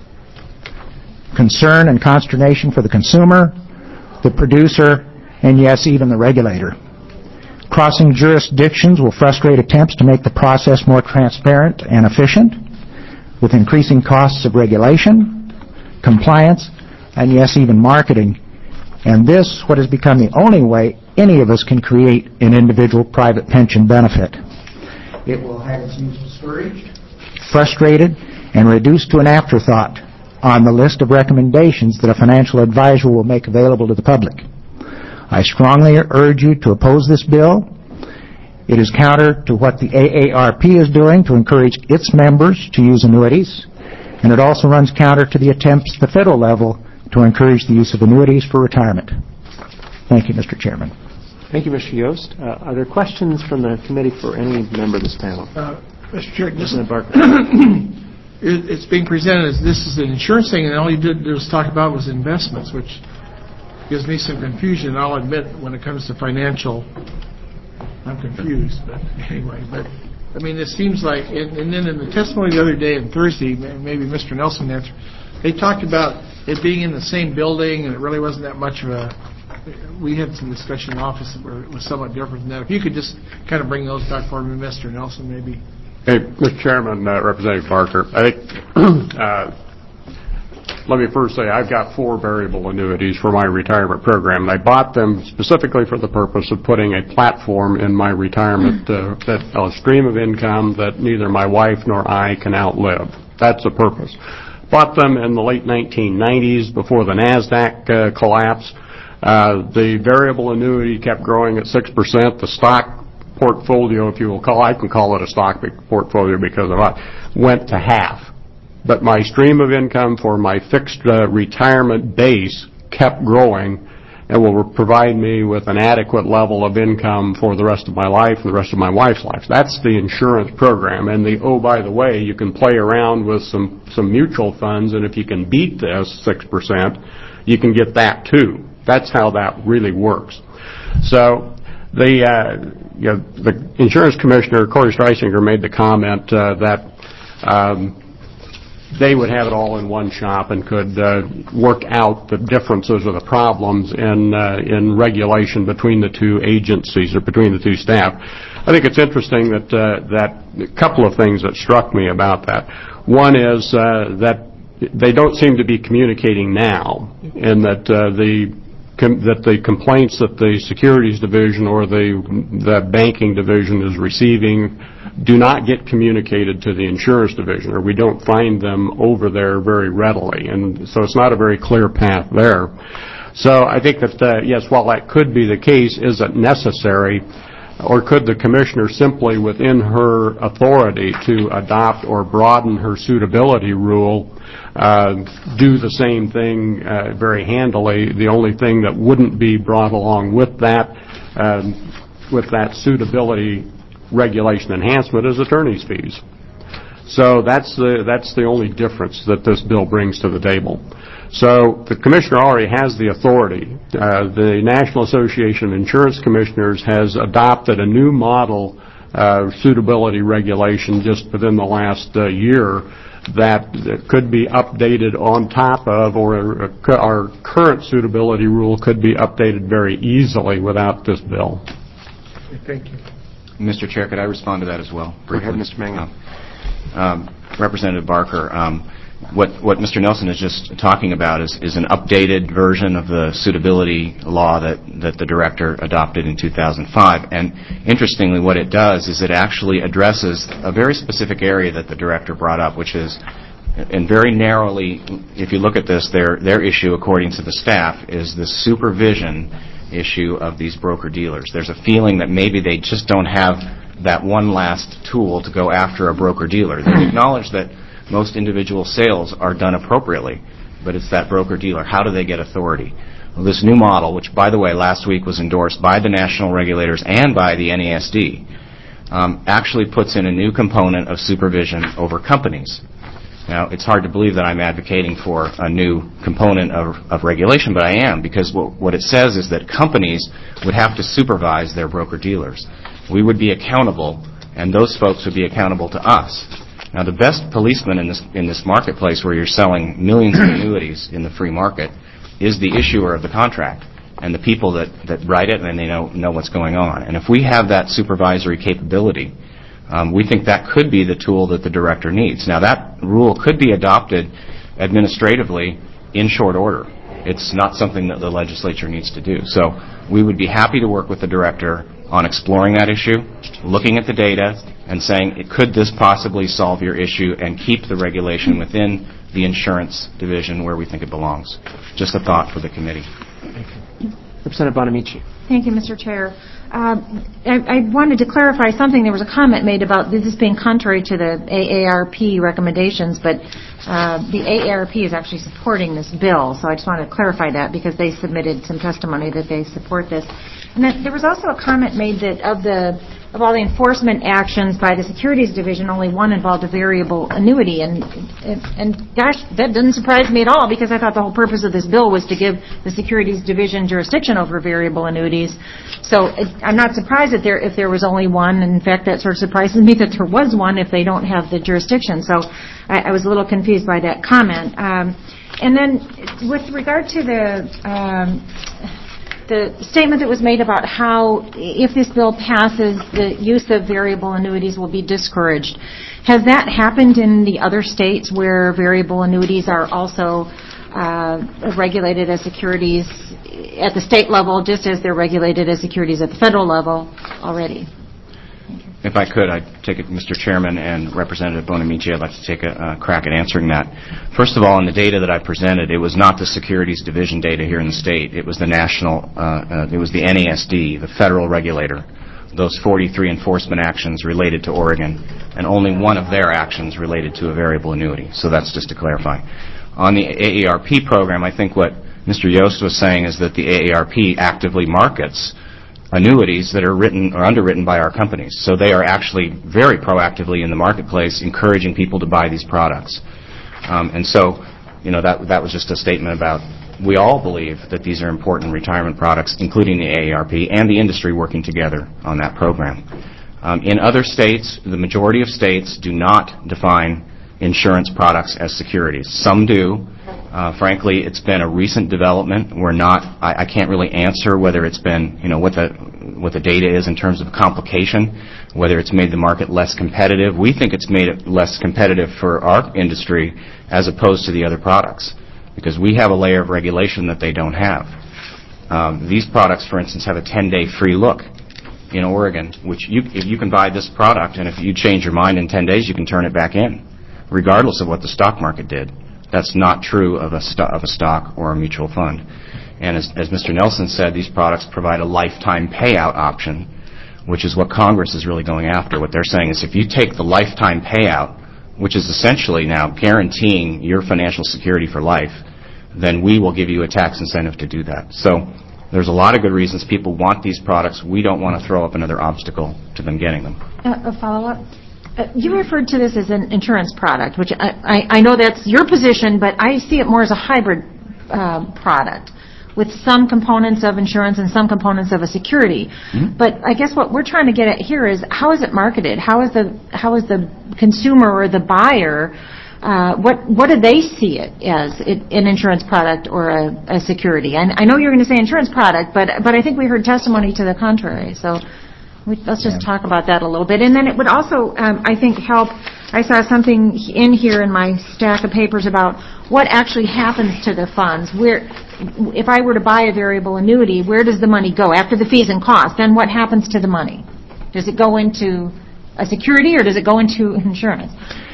concern and consternation for the consumer, the producer, and yes, even the regulator. Crossing jurisdictions will frustrate attempts to make the process more transparent and efficient, with increasing costs of regulation, compliance, and yes, even marketing. And this, what has become the only way any of us can create an individual private pension benefit. It will have its use discouraged, frustrated, and reduced to an afterthought on the list of recommendations that a financial advisor will make available to the public. I strongly urge you to oppose this bill. It is counter to what the A A R P is doing to encourage its members to use annuities, and it also runs counter to the attempts at the federal level to encourage the use of annuities for retirement. Thank you, Mister Chairman. Thank you, Mister Yost. Uh, are there questions from the committee for any member of this panel? Uh, Mister Chair, this President Barker. it, it's being presented as this is an insurance thing, and all you did was talk about was investments, which gives me some confusion. I'll admit, when it comes to financial, I'm confused. But anyway, but I mean, it seems like, and, and then in the testimony the other day on Thursday, maybe Mister Nelson answered, they talked about it being in the same building, and it really wasn't that much of a. We had some discussion in the office where it was somewhat different than that. If you could just kind of bring those back for me, Mister Nelson, maybe. Hey, Mister Chairman, uh, Representative Barker, I think, uh, let me first say I've got four variable annuities for my retirement program, and I bought them specifically for the purpose of putting a platform in my retirement, uh, that a stream of income that neither my wife nor I can outlive. That's the purpose. Bought them in the late nineteen nineties before the NASDAQ uh, collapse. Uh, the variable annuity kept growing at six percent. The stock portfolio, if you will call, I can call it a stock portfolio because of it, went to half. But my stream of income for my fixed uh, retirement base kept growing and will provide me with an adequate level of income for the rest of my life and the rest of my wife's life. That's the insurance program. And the, oh, by the way, you can play around with some, some mutual funds, and if you can beat this six percent, you can get that too. That's how that really works. So the, uh, you know, the insurance commissioner, Corey Streisinger, made the comment uh, that um, they would have it all in one shop and could uh, work out the differences or the problems in uh, in regulation between the two agencies or between the two staff. I think it's interesting that uh, that a couple of things that struck me about that. One is uh, that they don't seem to be communicating now, and that uh, the com- that the complaints that the securities division or the the banking division is receiving do not get communicated to the insurance division, or we don't find them over there very readily, and so it's not a very clear path there. So I think that, uh, yes, while that could be the case, is it necessary, or could the commissioner simply, within her authority to adopt or broaden her suitability rule, uh, do the same thing uh, very handily? The only thing that wouldn't be brought along with that, um, with that suitability regulation enhancement is attorney's fees. So that's the that's the only difference that this bill brings to the table. So the commissioner already has the authority. Uh, the National Association of Insurance Commissioners has adopted a new model uh, suitability regulation just within the last uh, year that, that could be updated on top of, or uh, our current suitability rule could be updated very easily without this bill. Thank you. Mister Chair, could I respond to that as well? Go ahead, Mister Mangan. Um, Representative Barker, um, what, what Mister Nelson is just talking about is, is an updated version of the suitability law that, that the director adopted in two thousand five. And interestingly, what it does is it actually addresses a very specific area that the director brought up, which is, and very narrowly, if you look at this, their, their issue, according to the staff, is the supervision issue of these broker-dealers. There's a feeling that maybe they just don't have that one last tool to go after a broker-dealer. They acknowledge that most individual sales are done appropriately, but it's that broker-dealer. How do they get authority? Well, this new model, which, by the way, last week was endorsed by the national regulators and by the N A S D, um, actually puts in a new component of supervision over companies. Now, it's hard to believe that I'm advocating for a new component of, of regulation, but I am, because what, what it says is that companies would have to supervise their broker-dealers. We would be accountable, and those folks would be accountable to us. Now, the best policeman in this, in this marketplace where you're selling millions of annuities in the free market is the issuer of the contract and the people that, that write it, and they know, know what's going on. And if we have that supervisory capability, Um, we think that could be the tool that the director needs. Now, that rule could be adopted administratively in short order. It's not something that the legislature needs to do. So we would be happy to work with the director on exploring that issue, looking at the data, and saying, could this possibly solve your issue and keep the regulation within the insurance division where we think it belongs? Just a thought for the committee. Representative Bonamici. Thank you, Mister Chair. Uh, I, I wanted to clarify something. There was a comment made about this being contrary to the A A R P recommendations, but uh, the A A R P is actually supporting this bill, so I just wanted to clarify that because they submitted some testimony that they support this. And then there was also a comment made that of the of all the enforcement actions by the Securities Division, only one involved a variable annuity. And, and, and gosh, that doesn't surprise me at all because I thought the whole purpose of this bill was to give the Securities Division jurisdiction over variable annuities. So it, I'm not surprised that there, if there was only one. In fact, that sort of surprises me that there was one if they don't have the jurisdiction. So I, I was a little confused by that comment. Um, and then with regard to the... Um, the statement that was made about how if this bill passes, the use of variable annuities will be discouraged. Has that happened in the other states where variable annuities are also uh, regulated as securities at the state level, just as they're regulated as securities at the federal level already? Thank you. if I could, I'd take it, Mister Chairman and Representative Bonamici, I'd like to take a uh, crack at answering that. First of all, in the data that I presented, it was not the Securities Division data here in the state. It was the national, uh, uh, it was the N A S D, the federal regulator. Those forty-three enforcement actions related to Oregon, and only one of their actions related to a variable annuity. So that's just to clarify. On the A A R P program, I think what Mister Yost was saying is that the A A R P actively markets annuities that are written or underwritten by our companies. So they are actually very proactively in the marketplace encouraging people to buy these products. Um, and so, you know, that that was just a statement about we all believe that these are important retirement products, including the A A R P and the industry working together on that program. Um, in other states, the majority of states do not define insurance products as securities. Some do. Uh, frankly, it's been a recent development. We're not. I, I can't really answer whether it's been, you know, what the what the data is in terms of complication, whether it's made the market less competitive. We think it's made it less competitive for our industry as opposed to the other products, because we have a layer of regulation that they don't have. Um, these products, for instance, have a ten-day free look in Oregon, which you, if you can buy this product, and if you change your mind in ten days, you can turn it back in, regardless of what the stock market did. That's not true of a, sto- of a stock or a mutual fund. And as, as Mister Nelson said, these products provide a lifetime payout option, which is what Congress is really going after. What they're saying is if you take the lifetime payout, which is essentially now guaranteeing your financial security for life, then we will give you a tax incentive to do that. So there's a lot of good reasons people want these products. We don't want to throw up another obstacle to them getting them. Uh, a follow-up? Uh, you referred to this as an insurance product, which I, I, I know that's your position, but I see it more as a hybrid uh, product with some components of insurance and some components of a security. Mm-hmm. But I guess what we're trying to get at here is how is it marketed? How is the how is the consumer or the buyer, uh, what what do they see it as, it, an insurance product or a, a security? And I know you're going to say insurance product, but but I think we heard testimony to the contrary. So we, let's just talk about that a little bit. And then it would also, um, I think, help. I saw something in here in my stack of papers about what actually happens to the funds. Where, if I were to buy a variable annuity, where does the money go after the fees and costs? Then what happens to the money? Does it go into a security or does it go into insurance?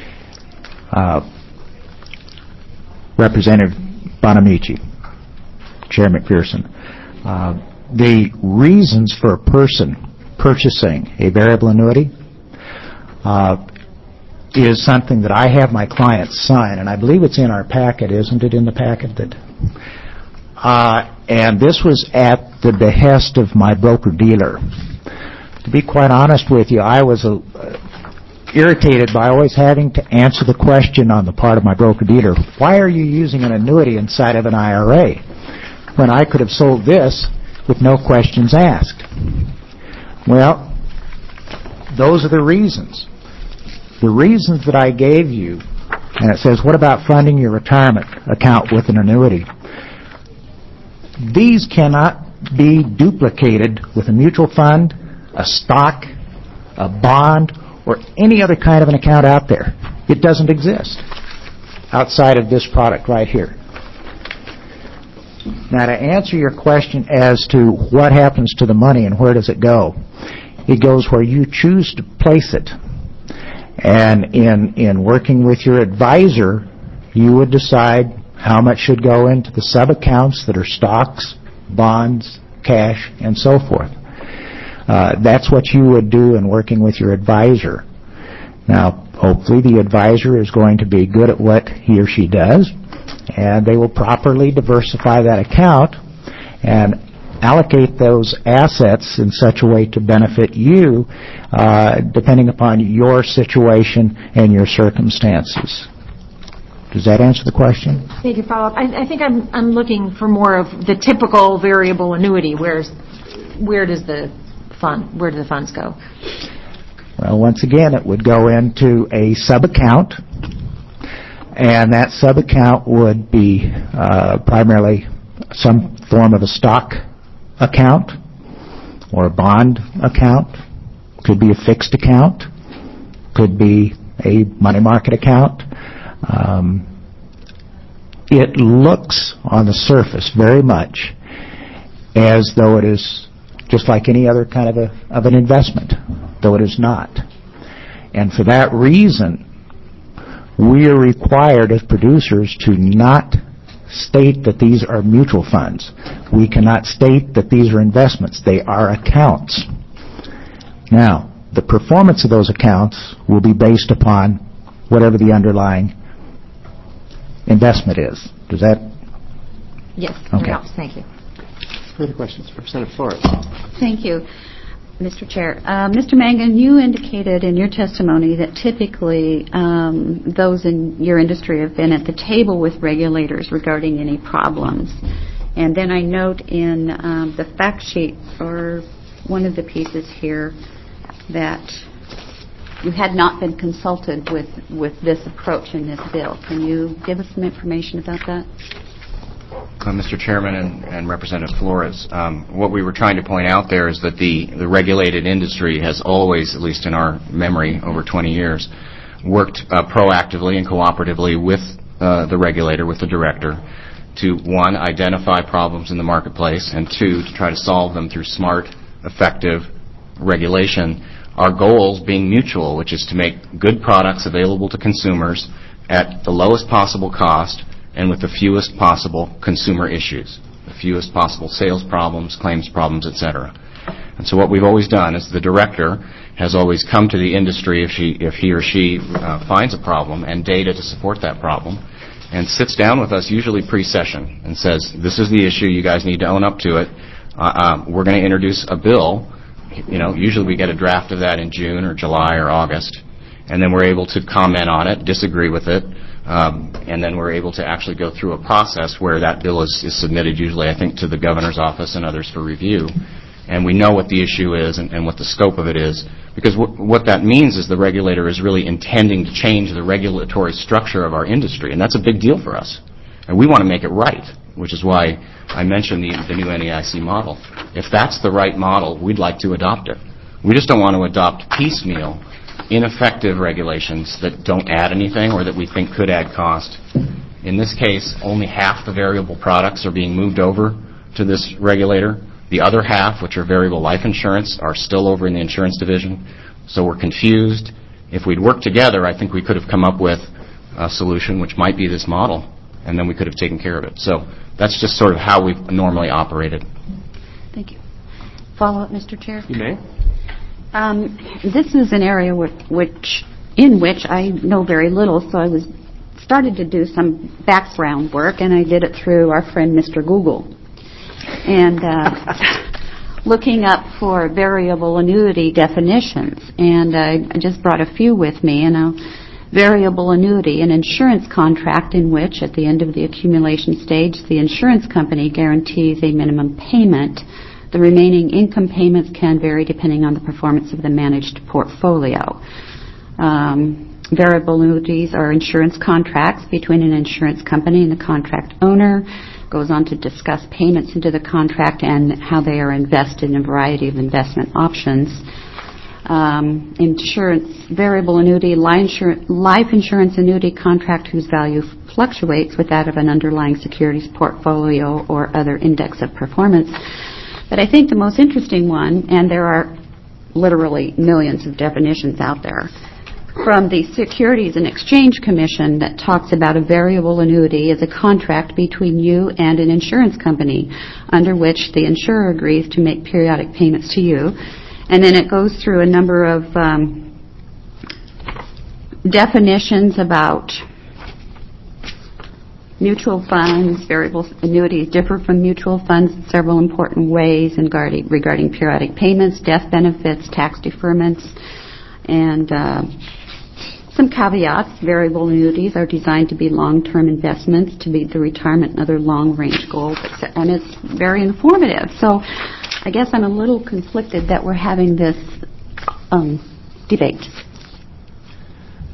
Uh, Representative Bonamici, Chair McPherson, uh, the reasons for a person purchasing a variable annuity uh, is something that I have my clients sign, and I believe it's in our packet, isn't it, in the packet? That, uh, and this was at the behest of my broker-dealer. To be quite honest with you, I was a, uh, irritated by always having to answer the question on the part of my broker-dealer, why are you using an annuity inside of an I R A when I could have sold this with no questions asked? Well, those are the reasons. The reasons that I gave you, and it says, what about funding your retirement account with an annuity? These cannot be duplicated with a mutual fund, a stock, a bond, or any other kind of an account out there. It doesn't exist outside of this product right here. Now, to answer your question as to what happens to the money and where does it go, it goes where you choose to place it. And in, in working with your advisor, you would decide how much should go into the sub-accounts that are stocks, bonds, cash, and so forth. Uh, that's what you would do in working with your advisor. Now, hopefully the advisor is going to be good at what he or she does, and they will properly diversify that account and allocate those assets in such a way to benefit you, uh, depending upon your situation and your circumstances. Does that answer the question? Thank you. Follow up. I, I think I'm I'm looking for more of the typical variable annuity. Where's where does the fund where do the funds go? Well, once again, it would go into a sub-account, and that sub-account would be uh, primarily some form of a stock account or a bond account. Could be a fixed account. Could be a money market account. Um, it looks on the surface very much as though it is just like any other kind of a of an investment. though it is not. And for that reason, we are required as producers to not state that these are mutual funds. We cannot state that these are investments. They are accounts. Now, the performance of those accounts will be based upon whatever the underlying investment is. Does that? Yes. Okay. Helps. Thank you. Further questions? Representative Flores. Thank you, Mister Chair. Uh, Mister Mangan, you indicated in your testimony that typically um, those in your industry have been at the table with regulators regarding any problems. And then I note in um, the fact sheet for one of the pieces here that you had not been consulted with, with this approach in this bill. Can you give us some information about that? Uh, Mister Chairman and, and Representative Flores, um, what we were trying to point out there is that the, the regulated industry has always, at least in our memory over twenty years, worked uh, proactively and cooperatively with uh, the regulator, with the director, to, one, identify problems in the marketplace, and two, to try to solve them through smart, effective regulation. Our goals being mutual, which is to make good products available to consumers at the lowest possible cost and with the fewest possible consumer issues, the fewest possible sales problems, claims problems, et cetera. And so what we've always done is the director has always come to the industry if she, if he or she uh, finds a problem and data to support that problem, and sits down with us usually pre-session and says, this is the issue, you guys need to own up to it. Uh, uh, we're going to introduce a bill. You know, usually we get a draft of that in June or July or August, and then we're able to comment on it, disagree with it, um, and then we're able to actually go through a process where that bill is, is submitted usually, I think, to the governor's office and others for review. And we know what the issue is and, and what the scope of it is, because w- what that means is the regulator is really intending to change the regulatory structure of our industry, and that's a big deal for us. And we want to make it right, which is why I mentioned the, the new N A I C model. If that's the right model, we'd like to adopt it. We just don't want to adopt piecemeal, ineffective regulations that don't add anything or that we think could add cost. In this case, only half the variable products are being moved over to this regulator. The other half, which are variable life insurance, are still over in the insurance division. So we're confused. If we'd worked together, I think we could have come up with a solution which might be this model, and then we could have taken care of it. So that's just sort of how we've normally operated. Thank you. Follow-up, Mister Chair? You may. Um, this is an area which, which, in which I know very little, so I was started to do some background work, and I did it through our friend Mister Google. And uh, looking up for variable annuity definitions, and I just brought a few with me. And a variable annuity, an insurance contract in which, at the end of the accumulation stage, the insurance company guarantees a minimum payment. The remaining income payments can vary depending on the performance of the managed portfolio. Um, variable annuities are insurance contracts between an insurance company and the contract owner. Goes on to discuss payments into the contract and how they are invested in a variety of investment options. Um, insurance, variable annuity, life insurance annuity contract whose value fluctuates with that of an underlying securities portfolio or other index of performance. But I think the most interesting one, and there are literally millions of definitions out there, from the Securities and Exchange Commission that talks about a variable annuity as a contract between you and an insurance company under which the insurer agrees to make periodic payments to you. And then it goes through a number of um, definitions about mutual funds. Variable annuities differ from mutual funds in several important ways in regarding, regarding periodic payments, death benefits, tax deferments, and uh, some caveats. Variable annuities are designed to be long-term investments to meet the retirement and other long-range goals, and it's very informative. So I guess I'm a little conflicted that we're having this um, debate.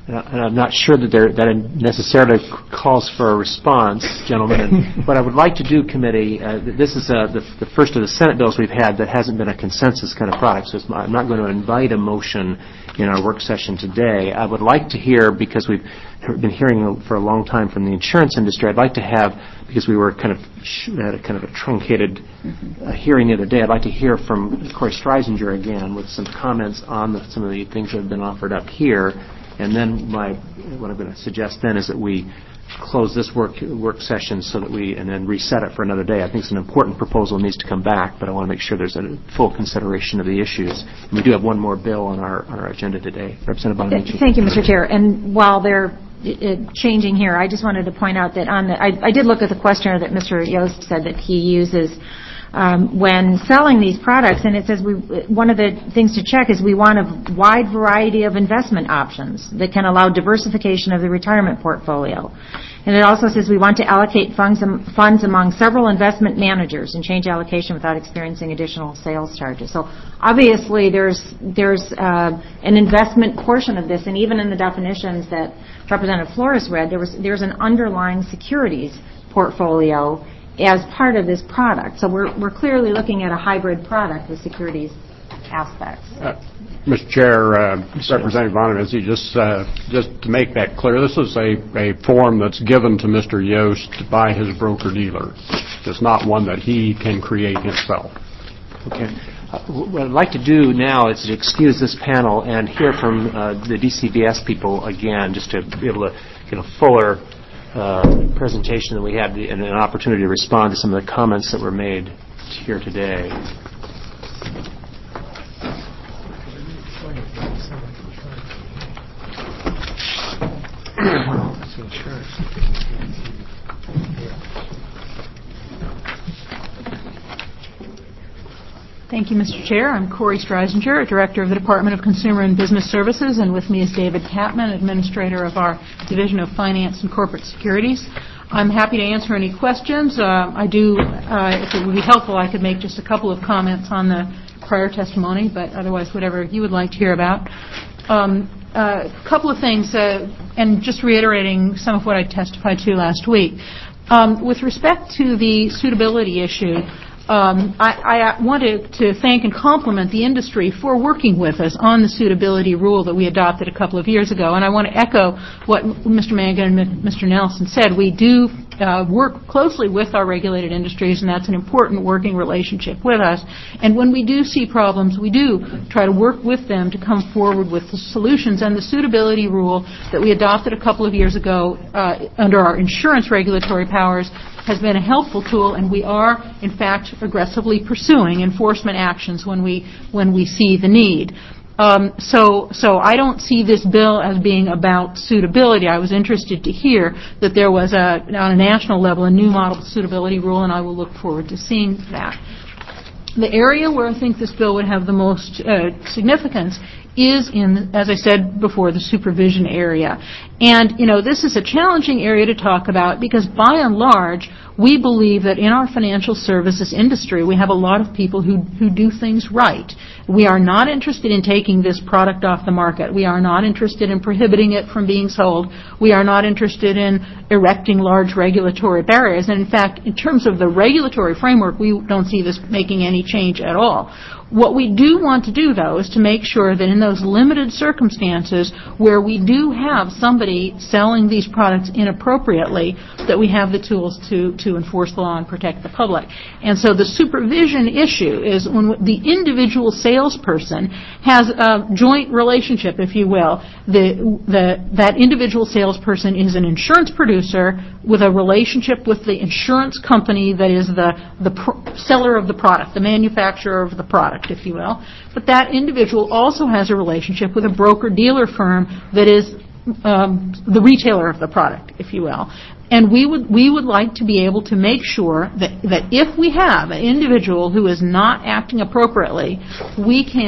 and I'm not sure that there, that necessarily calls for a response, gentlemen. And what I would like to do, committee, uh, this is uh, the, the first of the Senate bills we've had that hasn't been a consensus kind of product, so it's, I'm not going to invite a motion in our work session today. I would like to hear, because we've been hearing for a long time from the insurance industry, I'd like to have, because we were kind of had a kind of a truncated uh, hearing the other day, I'd like to hear from Corey Streisinger again with some comments on the, some of the things that have been offered up here. And then my, what I'm going to suggest then is that we close this work work session so that we, and then reset it for another day. I think it's an important proposal, needs to come back, but I want to make sure there's a full consideration of the issues. And we do have one more bill on our, our agenda today. Representative Bonamici. Thank you, Mister Chair. And while they're uh, changing here, I just wanted to point out that on the, I, I did look at the questionnaire that Mister Yost said that he uses Um, when selling these products, and it says we, one of the things to check is we want a wide variety of investment options that can allow diversification of the retirement portfolio. And it also says we want to allocate funds, funds among several investment managers and change allocation without experiencing additional sales charges. So obviously there's there's uh, an investment portion of this, and even in the definitions that Representative Flores read, there was there's an underlying securities portfolio as part of this product. So we're we're clearly looking at a hybrid product with securities aspects. Uh, Mister Chair, uh, Representative Bonamici, just uh, just to make that clear, this is a, a form that's given to Mister Yost by his broker-dealer. It's not one that he can create himself. Okay. Uh, what I'd like to do now is to excuse this panel and hear from uh, the D C B S people again, just to be able to get a fuller Uh, presentation that we had and an opportunity to respond to some of the comments that were made here today. Thank you, Mister Chair. I'm Corey Streisinger, Director of the Department of Consumer and Business Services, and with me is David Tapman, Administrator of our Division of Finance and Corporate Securities. I'm happy to answer any questions. Uh, I do, uh, if it would be helpful, I could make just a couple of comments on the prior testimony, but otherwise whatever you would like to hear about. Um, a uh, couple of things, uh, and just reiterating some of what I testified to last week. Um, with respect to the suitability issue, Um, I, I wanted to thank and compliment the industry for working with us on the suitability rule that we adopted a couple of years ago. And I want to echo what Mister Mangan and Mister Nelson said. We do uh, work closely with our regulated industries, and that's an important working relationship with us. And when we do see problems, we do try to work with them to come forward with the solutions. And the suitability rule that we adopted a couple of years ago uh, under our insurance regulatory powers has been a helpful tool, and we are, in fact, aggressively pursuing enforcement actions when we when we see the need. Um, so, so I don't see this bill as being about suitability. I was interested to hear that there was a, on a national level, a new model suitability rule, and I will look forward to seeing that. The area where I think this bill would have the most uh, significance is in, as I said before, the supervision area. And, you know, this is a challenging area to talk about because, by and large, we believe that in our financial services industry, we have a lot of people who, who do things right. We are not interested in taking this product off the market. We are not interested in prohibiting it from being sold. We are not interested in erecting large regulatory barriers. And, in fact, in terms of the regulatory framework, we don't see this making any change at all. What we do want to do, though, is to make sure that in those limited circumstances where we do have somebody selling these products inappropriately, that we have the tools to, to enforce the law and protect the public. And so the supervision issue is when the individual salesperson has a joint relationship, if you will. The, the, that individual salesperson is an insurance producer with a relationship with the insurance company that is the, the pr- seller of the product, the manufacturer of the product, if you will. But that individual also has a relationship with a broker-dealer firm that is um, the retailer of the product, if you will. And we would we would like to be able to make sure that, that if we have an individual who is not acting appropriately, we can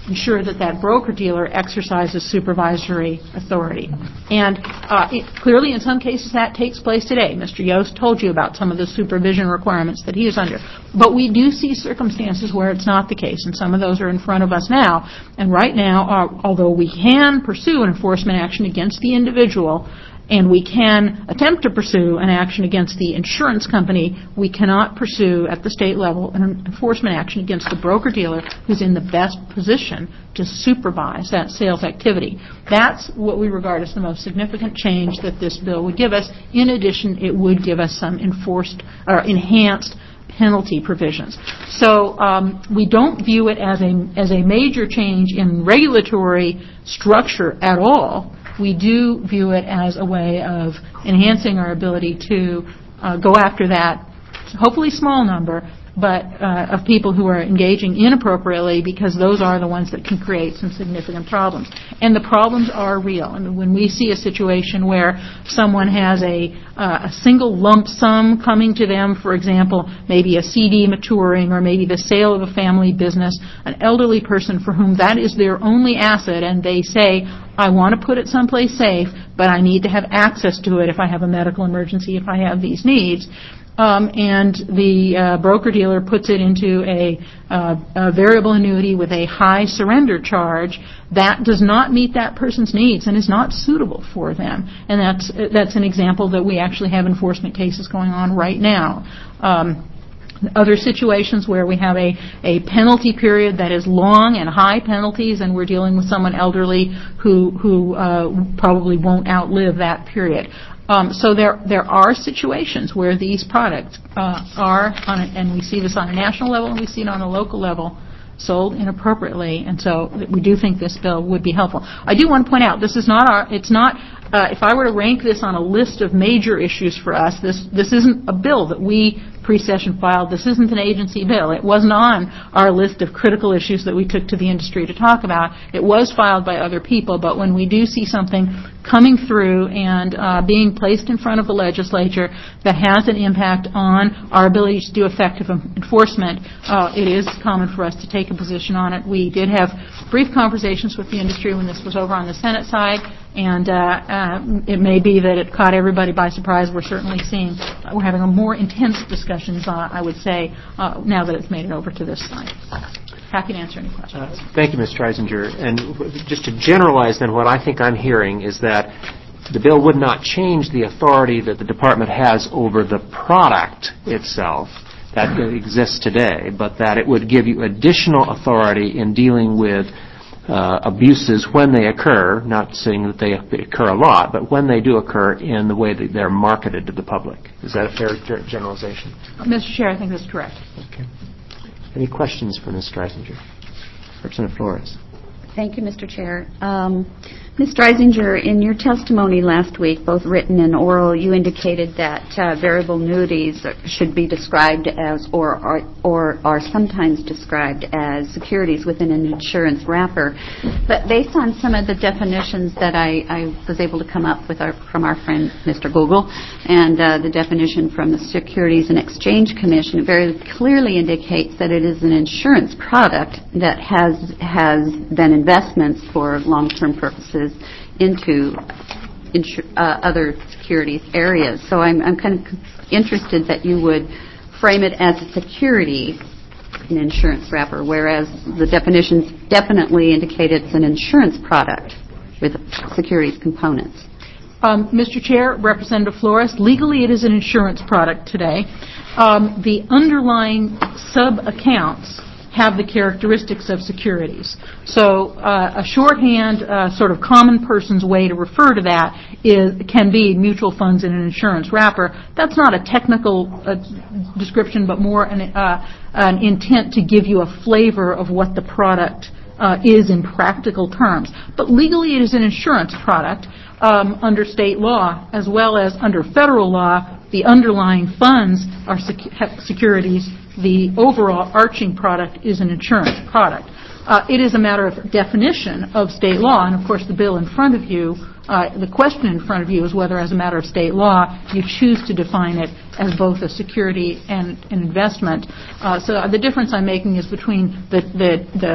ensure that that broker-dealer exercises supervisory authority. And uh, it, clearly, in some cases, that takes place today. Mister Yost told you about some of the supervision requirements that he is under. But we do see circumstances where it's not the case, and some of those are in front of us now. And right now, uh, although we can pursue an enforcement action against the individual, and we can attempt to pursue an action against the insurance company, we cannot pursue at the state level an enforcement action against the broker-dealer who's in the best position to supervise that sales activity. That's what we regard as the most significant change that this bill would give us. In addition, it would give us some enforced or enhanced penalty provisions. So um, we don't view it as a as a major change in regulatory structure at all. We do view it as a way of enhancing our ability to uh, go after that, hopefully small number, but uh, of people who are engaging inappropriately, because those are the ones that can create some significant problems. And the problems are real. I mean, when we see a situation where someone has a, uh, a single lump sum coming to them, for example, maybe a C D maturing or maybe the sale of a family business, an elderly person for whom that is their only asset, and they say, I want to put it someplace safe, but I need to have access to it if I have a medical emergency, if I have these needs. Um, and the uh, broker-dealer puts it into a, uh, a variable annuity with a high surrender charge. That does not meet that person's needs and is not suitable for them. And that's that's an example that we actually have enforcement cases going on right now. Um, Other situations where we have a, a penalty period that is long and high penalties, and we're dealing with someone elderly who who uh, probably won't outlive that period. Um, so there there are situations where these products uh, are, on a, and we see this on a national level and we see it on a local level, sold inappropriately, and so we do think this bill would be helpful. I do want to point out, this is not our, it's not, uh, if I were to rank this on a list of major issues for us, this this isn't a bill that we pre-session filed. This isn't an agency bill. It wasn't on our list of critical issues that we took to the industry to talk about. It was filed by other people, but when we do see something coming through and uh, being placed in front of the legislature that has an impact on our ability to do effective enforcement, uh, it is common for us to take a position on it. We did have brief conversations with the industry when this was over on the Senate side, and uh, uh, it may be that it caught everybody by surprise. We're certainly seeing, uh, we're having a more intense discussions, uh, I would say, uh, now that it's made it over to this side. Happy to answer any questions. Uh, thank you, Miz Streisinger. And just to generalize, then, what I think I'm hearing is that the bill would not change the authority that the department has over the product itself that exists today, but that it would give you additional authority in dealing with uh, abuses when they occur, not saying that they occur a lot, but when they do occur in the way that they're marketed to the public. Is that a fair generalization? Uh, Mister Chair, I think that's correct. Okay. Any questions for Miz Streisinger? Representative Flores. Thank you, Mister Chair. Um, Miz Streisinger, in your testimony last week, both written and oral, you indicated that uh, variable annuities should be described as, or are, or are sometimes described as securities within an insurance wrapper. But based on some of the definitions that I, I was able to come up with our, from our friend Mister Google, and uh, the definition from the Securities and Exchange Commission, it very clearly indicates that it is an insurance product that has has then investments for long-term purposes into insur- uh, other securities areas. So I'm, I'm kind of interested that you would frame it as a security, an insurance wrapper, whereas the definitions definitely indicate it's an insurance product with securities components. Um, Mister Chair, Representative Flores, legally it is an insurance product today. Um, the underlying sub-accounts have the characteristics of securities. So uh, a shorthand, uh, sort of common person's way to refer to that is can be mutual funds in an insurance wrapper. That's not a technical uh, description, but more an, uh, an intent to give you a flavor of what the product uh, is in practical terms. But legally it is an insurance product um, under state law, as well as under federal law. The underlying funds are sec- securities. The overall arching product is an insurance product. Uh, it is a matter of definition of state law, and of course the bill in front of you, uh, the question in front of you is whether as a matter of state law you choose to define it as both a security and an investment. Uh, so the difference I'm making is between the, the, the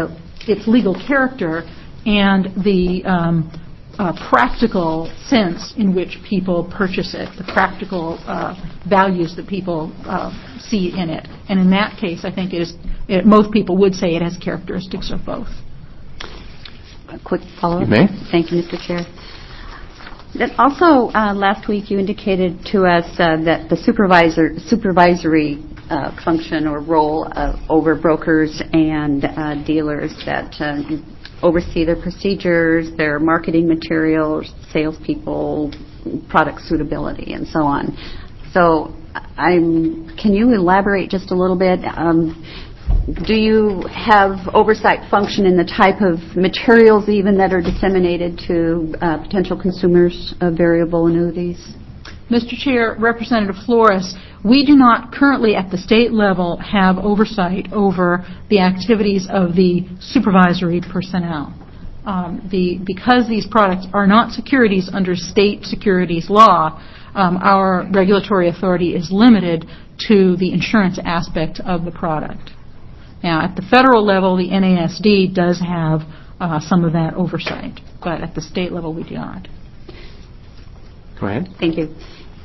its legal character and the um, uh, practical sense in which people purchase it, the practical uh, values that people uh, see in it. And in that case, I think it is, it, most people would say it has characteristics of both. A quick follow-up. You may. Thank you, Mister Chair. That also, uh, last week you indicated to us uh, that the supervisor supervisory uh, function or role uh, over brokers and uh, dealers that uh, oversee their procedures, their marketing materials, salespeople, product suitability, and so on. So, I'm. Can you elaborate just a little bit? Um, Do you have oversight function in the type of materials even that are disseminated to uh, potential consumers of variable annuities? Mister Chair, Representative Flores, we do not currently at the state level have oversight over the activities of the supervisory personnel. Um, the, because these products are not securities under state securities law, um, our regulatory authority is limited to the insurance aspect of the product. Now, at the federal level, the N A S D does have uh, some of that oversight, but at the state level, we do not. Go ahead. Thank you.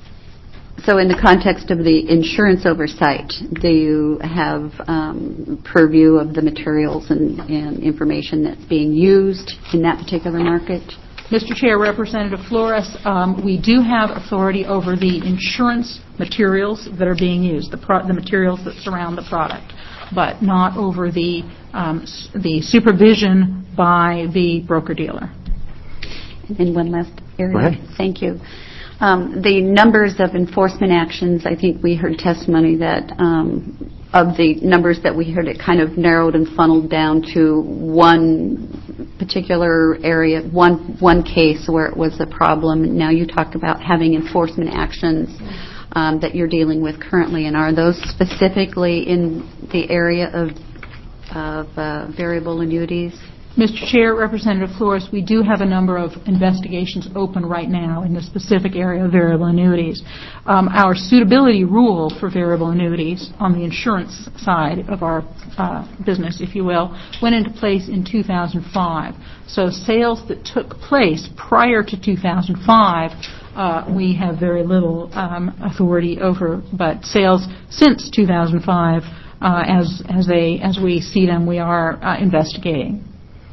So in the context of the insurance oversight, do you have um, purview of the materials and, and information that's being used in that particular market? Mister Chair, Representative Flores, um, we do have authority over the insurance materials that are being used, the, pro- the materials that surround the product, but not over the um, s- the supervision by the broker-dealer. And then one last area. Go ahead. Thank you. Um, the numbers of enforcement actions, I think we heard testimony that um, of the numbers that we heard, it kind of narrowed and funneled down to one particular area, one one case where it was a problem. Now you talked about having enforcement actions um, that you're dealing with currently, and are those specifically in the area of, of uh, variable annuities? Mister Chair, Representative Flores, we do have a number of investigations open right now in the specific area of variable annuities. Um, our suitability rule for variable annuities on the insurance side of our uh, business, if you will, went into place in two thousand five. So sales that took place prior to two thousand five, uh, we have very little um, authority over, but sales since two thousand five, uh, as, as, they, as we see them, we are uh, investigating.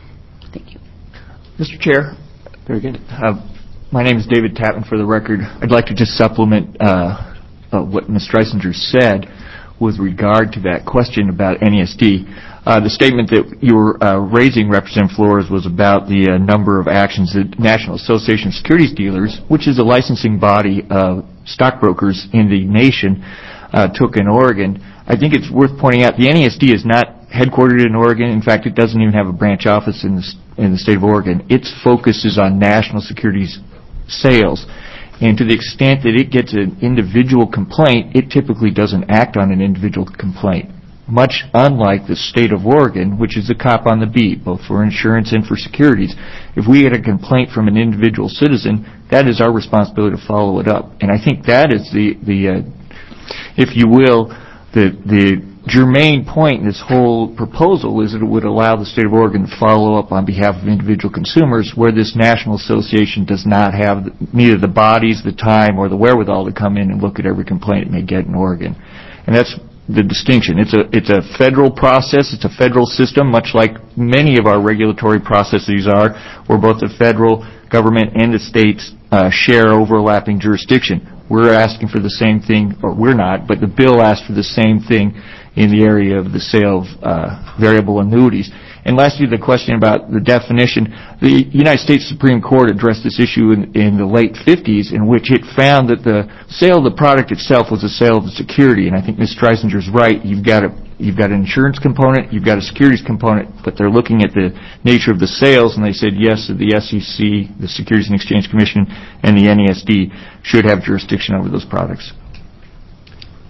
Thank you. Mister Chair. Very good. Uh, my name is David Tapman, for the record. I'd like to just supplement uh, uh, what Miz Streisinger said with regard to that question about N A S D. Uh, the statement that you were uh, raising, Representative Flores, was about the uh, number of actions that National Association of Securities Dealers, which is a licensing body of stockbrokers in the nation, uh, took in Oregon. I think it's worth pointing out the N A S D is not headquartered in Oregon. In fact, it doesn't even have a branch office in the, in the state of Oregon. Its focus is on national securities sales. And to the extent that it gets an individual complaint, it typically doesn't act on an individual complaint, much unlike the state of Oregon, which is a cop on the beat, both for insurance and for securities. If we get a complaint from an individual citizen, that is our responsibility to follow it up. And I think that is the, the uh, if you will, the the germane point in this whole proposal is that it would allow the state of Oregon to follow up on behalf of individual consumers, where this national association does not have neither the bodies, the time, or the wherewithal to come in and look at every complaint it may get in Oregon. And that's the distinction. It's a it's a federal process. It's a federal system, much like many of our regulatory processes are, where both the federal government and the states uh, share overlapping jurisdiction. We're asking for the same thing, or we're not, but the bill asked for the same thing in the area of the sale of uh, variable annuities. And lastly, the question about the definition. The United States Supreme Court addressed this issue in, in the late fifties, in which it found that the sale of the product itself was a sale of the security. And I think Miz Streisinger's right. You've got a You've got an insurance component, you've got a securities component, but they're looking at the nature of the sales, and they said yes, the S E C, the Securities and Exchange Commission, and the N A S D should have jurisdiction over those products.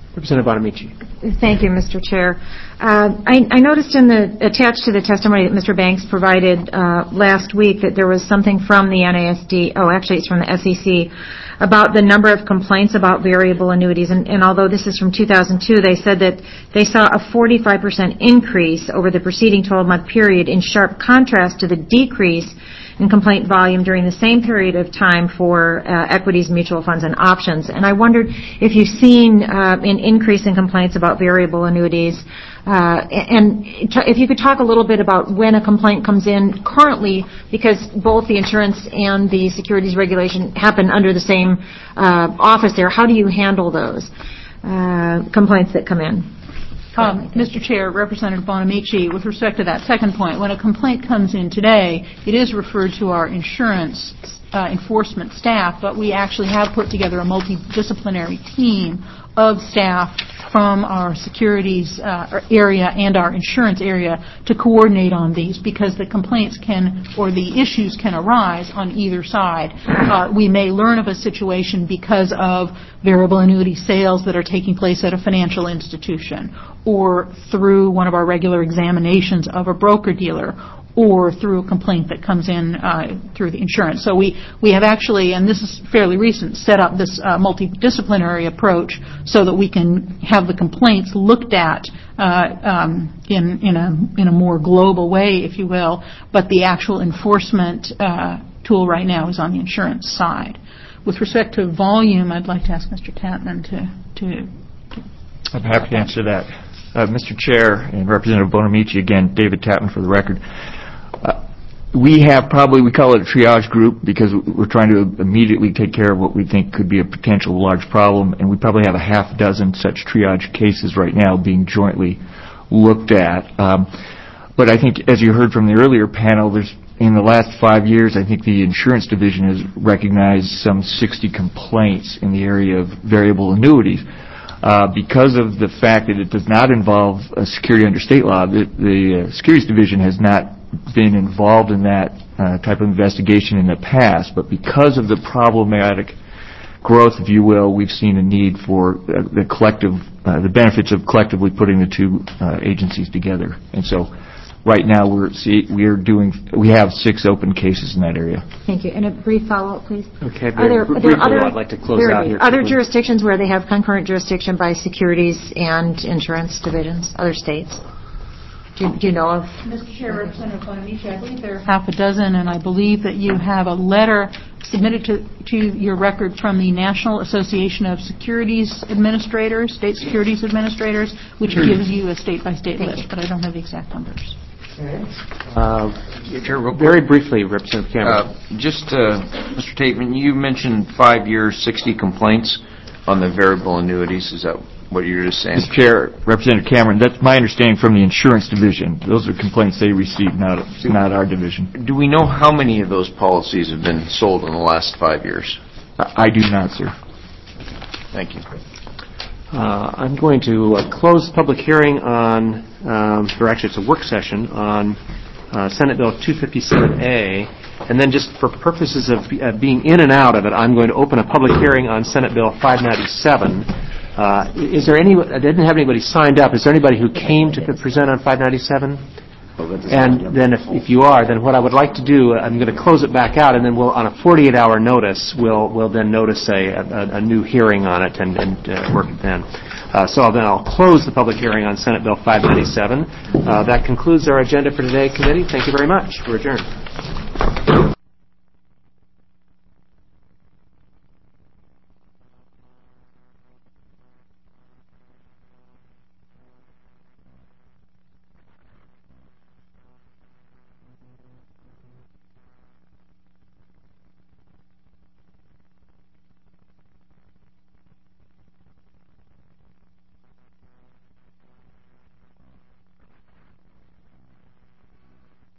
Representative Bonamici. Thank you, Mister Chair. Uh, I, I noticed in the attached to the testimony that Mister Banks provided uh, last week that there was something from the N A S D, oh, actually it's from the S E C, about the number of complaints about variable annuities. And, and although this is from two thousand two, they said that they saw a forty-five percent increase over the preceding twelve-month period, in sharp contrast to the decrease in complaint volume during the same period of time for uh, equities, mutual funds, and options. And I wondered if you've seen uh, an increase in complaints about variable annuities, uh, and t- if you could talk a little bit about when a complaint comes in currently, because both the insurance and the securities regulation happen under the same uh, office there. How do you handle those uh, complaints that come in? Um, Mister Chair, Representative Bonamici, with respect to that second point, when a complaint comes in today, it is referred to our insurance uh, enforcement staff, but we actually have put together a multidisciplinary team of staff from our securities uh, area and our insurance area to coordinate on these, because the complaints can, or the issues can arise on either side. Uh, we may learn of a situation because of variable annuity sales that are taking place at a financial institution, or through one of our regular examinations of a broker-dealer, or through a complaint that comes in uh, through the insurance. So we, we have actually, and this is fairly recent, set up this uh, multidisciplinary approach so that we can have the complaints looked at uh, um, in, in, a, in a more global way, if you will, but the actual enforcement uh, tool right now is on the insurance side. With respect to volume, I'd like to ask Mister Tatman to... to, to I'm happy to answer that. Uh, Mister Chair and Representative Bonamici, again, David Tatman for the record. Uh, we have probably, we call it a triage group because we're trying to immediately take care of what we think could be a potential large problem, and we probably have a half dozen such triage cases right now being jointly looked at. Um, but I think, as you heard from the earlier panel, there's in the last five years, I think the insurance division has recognized some sixty complaints in the area of variable annuities. Uh, because of the fact that it does not involve a security under state law, the, the uh, securities division has not been involved in that uh, type of investigation in the past. But because of the problematic growth, if you will, we've seen a need for uh, the collective, uh, the benefits of collectively putting the two uh, agencies together. And so, right now we're see, we're doing we have six open cases in that area. Thank you. And a brief follow-up, please. Okay. Are there, are there other, I'd like to close out here. Other jurisdictions where they have concurrent jurisdiction by securities and insurance divisions, other states? Do you, do you know of? Mister Chair, Representative Bonamici, I believe there are half a dozen, and I believe that you have a letter submitted to, to your record from the National Association of Securities Administrators, State Securities Administrators, which gives you a state-by-state list, but I don't have the exact numbers. Uh, very briefly, Representative Cameron. Uh, just, uh, Mister Tateman, you mentioned five years, sixty complaints on the variable annuities. Is that what you're just saying? Mister Chair, Representative Cameron, that's my understanding from the insurance division. Those are complaints they receive, not not our division. Do we know how many of those policies have been sold in the last five years? I do not, sir. Thank you. Uh, I'm going to uh, close the public hearing on, um, or actually it's a work session on uh, Senate Bill two fifty-seven A, and then just for purposes of uh, being in and out of it, I'm going to open a public hearing on Senate Bill five ninety-seven. Uh, is there any, I didn't have anybody signed up, is there anybody who came to present on five ninety-seven? And then if, if you are, then what I would like to do, I'm going to close it back out, and then we'll, on a forty-eight hour notice, we'll we'll then notice a, a, a new hearing on it and, and uh, work it then. Uh, so then I'll close the public hearing on Senate Bill five ninety-seven. Uh, that concludes our agenda for today, committee. Thank you very much. We're adjourned.